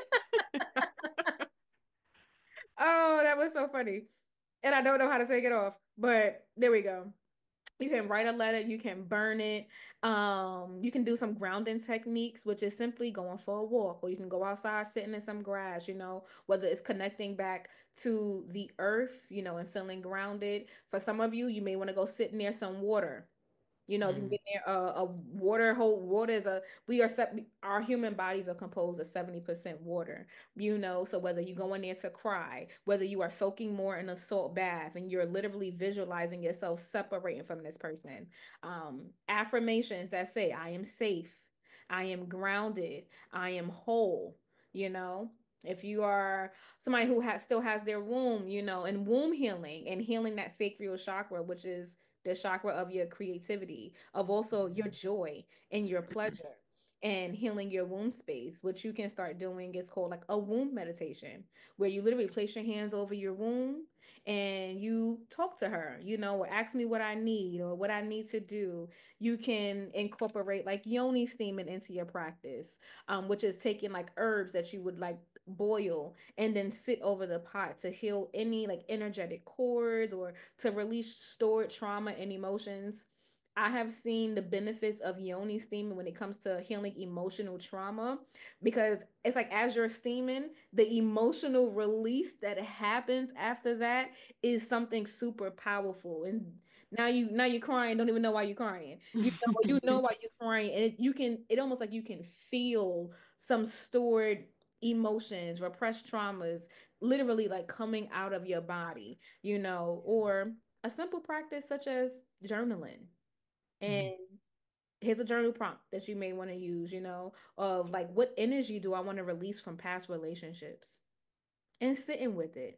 Oh, that was so funny. And I don't know how to take it off, but there we go. You can write a letter, you can burn it. Um, you can do some grounding techniques, which is simply going for a walk, or you can go outside sitting in some grass, you know, whether it's connecting back to the earth, you know, and feeling grounded. For some of you, you may want to go sit near some water. You know, if you can Mm. get near a, a water hole, water is a, we are, sep- our human bodies are composed of seventy percent water, you know. So whether you go in there to cry, whether you are soaking more in a salt bath and you're literally visualizing yourself separating from this person, um, affirmations that say, I am safe, I am grounded, I am whole, you know. If you are somebody who has still has their womb, you know, and womb healing and healing that sacral chakra, which is the chakra of your creativity, of also your joy and your pleasure, and healing your womb space. What you can start doing is called like a womb meditation, where you literally place your hands over your womb and you talk to her, you know, or ask me what I need or what I need to do. You can incorporate like yoni steaming into your practice, um, which is taking like herbs that you would like boil and then sit over the pot to heal any like energetic cords or to release stored trauma and emotions. I have seen the benefits of yoni steaming when it comes to healing emotional trauma because it's like as you're steaming, the emotional release that happens after that is something super powerful. And now you now you're crying, don't even know why you're crying. You know, you know why you're crying, and it, you can it almost like you can feel some stored emotions, repressed traumas, literally like coming out of your body, you know, or a simple practice such as journaling. And Mm. here's a journal prompt that you may want to use, you know, of like, what energy do I want to release from past relationships? And sitting with it.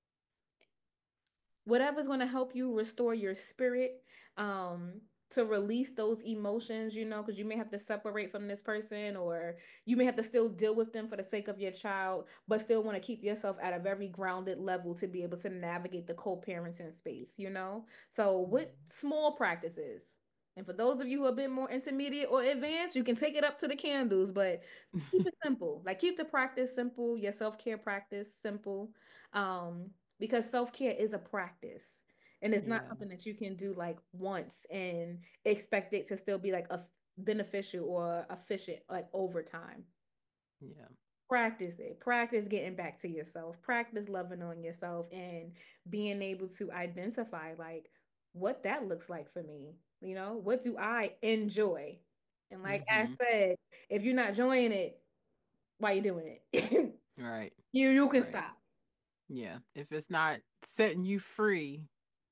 Whatever's going to help you restore your spirit, um to release those emotions, you know, because you may have to separate from this person or you may have to still deal with them for the sake of your child, but still want to keep yourself at a very grounded level to be able to navigate the co-parenting space, you know. So what small practices, and for those of you who are a bit more intermediate or advanced, you can take it up to the candles, but keep it simple. Like keep the practice simple, your self-care practice simple. Um, because self-care is a practice and it's not Yeah. something that you can do like once and expect it to still be like a beneficial or efficient like over time. Yeah. Practice it. Practice getting back to yourself. Practice loving on yourself and being able to identify like what that looks like for me. You know, what do I enjoy? And like I Mm-hmm. said, if you're not enjoying it, why you doing it? Right. you you can Right. stop. Yeah. If it's not setting you free,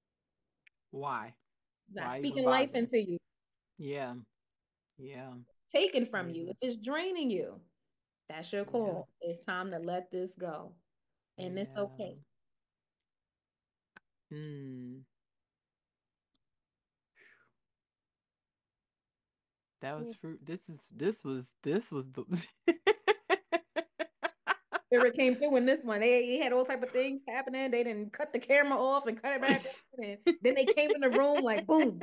why? Not Why even speaking life bother? into you. Yeah. Yeah. Taken from you, Yeah. if it's draining you, that's your Yeah. call. It's time to let this go. And it's Yeah. okay. Hmm. That was fruit. This is this was this was the Spirit came through in this one. They, they had all type of things happening. They didn't cut the camera off and cut it back on. And then they came in the room like boom.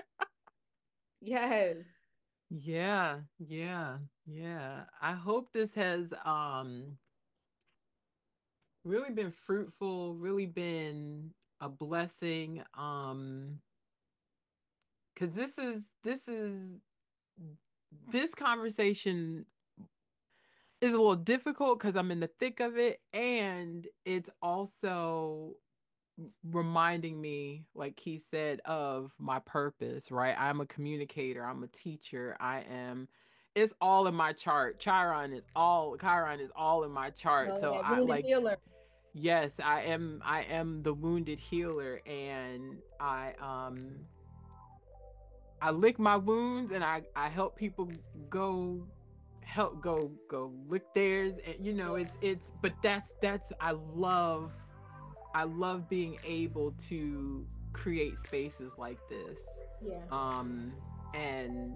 Yes. Yeah, yeah, yeah. I hope this has um really been fruitful, really been a blessing. Um, because this is this is this conversation is a little difficult because I'm in the thick of it, and it's also reminding me, like he said, of my purpose, right? I'm a communicator, I'm a teacher, I am it's all in my chart. Chiron is all Chiron is all in my chart. Oh, So that I wounded like healer. yes, I am I am the wounded healer, and I um I lick my wounds, and I I help people go help go go lick theirs, and you know Yeah. it's it's but that's that's I love I love being able to create spaces like this, Yeah. um, and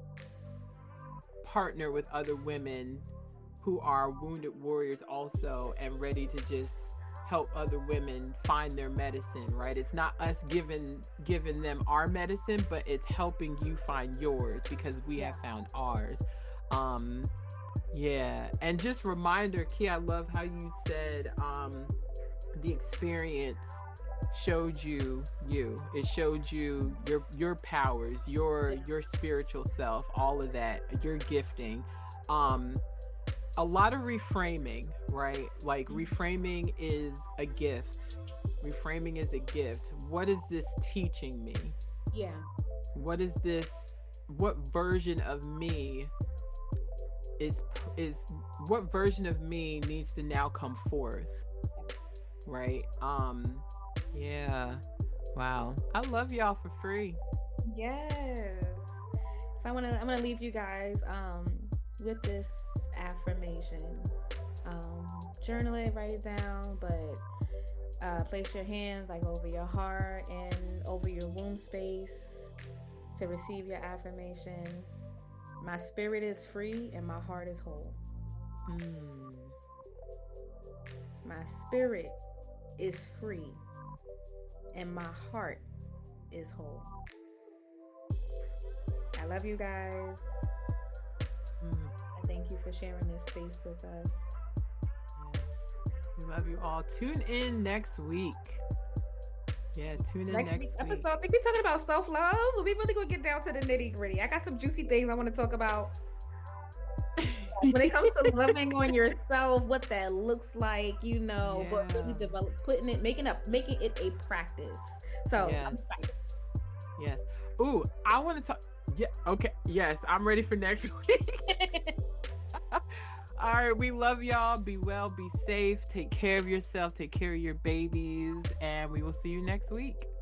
partner with other women who are wounded warriors also, and ready to just help other women find their medicine. Right? It's not us giving giving them our medicine, but it's helping you find yours because we Yeah. have found ours. Um, yeah, and just reminder, Key, I love how you said. Um, the experience showed you you it showed you your your powers, your Yeah. your spiritual self, all of that, your gifting. um a lot of reframing, right? Like Mhm. reframing is a gift. Reframing is a gift. What is this teaching me? Yeah. What is this? What version of me is is what version of me needs to now come forth? Right? Um, yeah. Wow. I love y'all for free. Yes. So I wanna I'm gonna leave you guys um with this affirmation. Um, journal it, write it down, but uh, place your hands like over your heart and over your womb space to receive your affirmation. My spirit is free and my heart is whole. Mm. My spirit is free and my heart is whole. I love you guys. Mm. I thank you for sharing this space with us. Yes. We love you all. Tune in next week. Yeah, tune in Next next week's week. episode, I think we're talking about self-love, but we really gonna get down to the nitty-gritty. I got some juicy things I want to talk about when it comes to loving on yourself, what that looks like, you know, Yeah. but really develop, putting it, making up, making it a practice. So I'm Yes. excited. Yes. Ooh, I want to talk. Yeah. Okay. Yes, I'm ready for next week. All right. We love y'all. Be well. Be safe. Take care of yourself. Take care of your babies. And we will see you next week.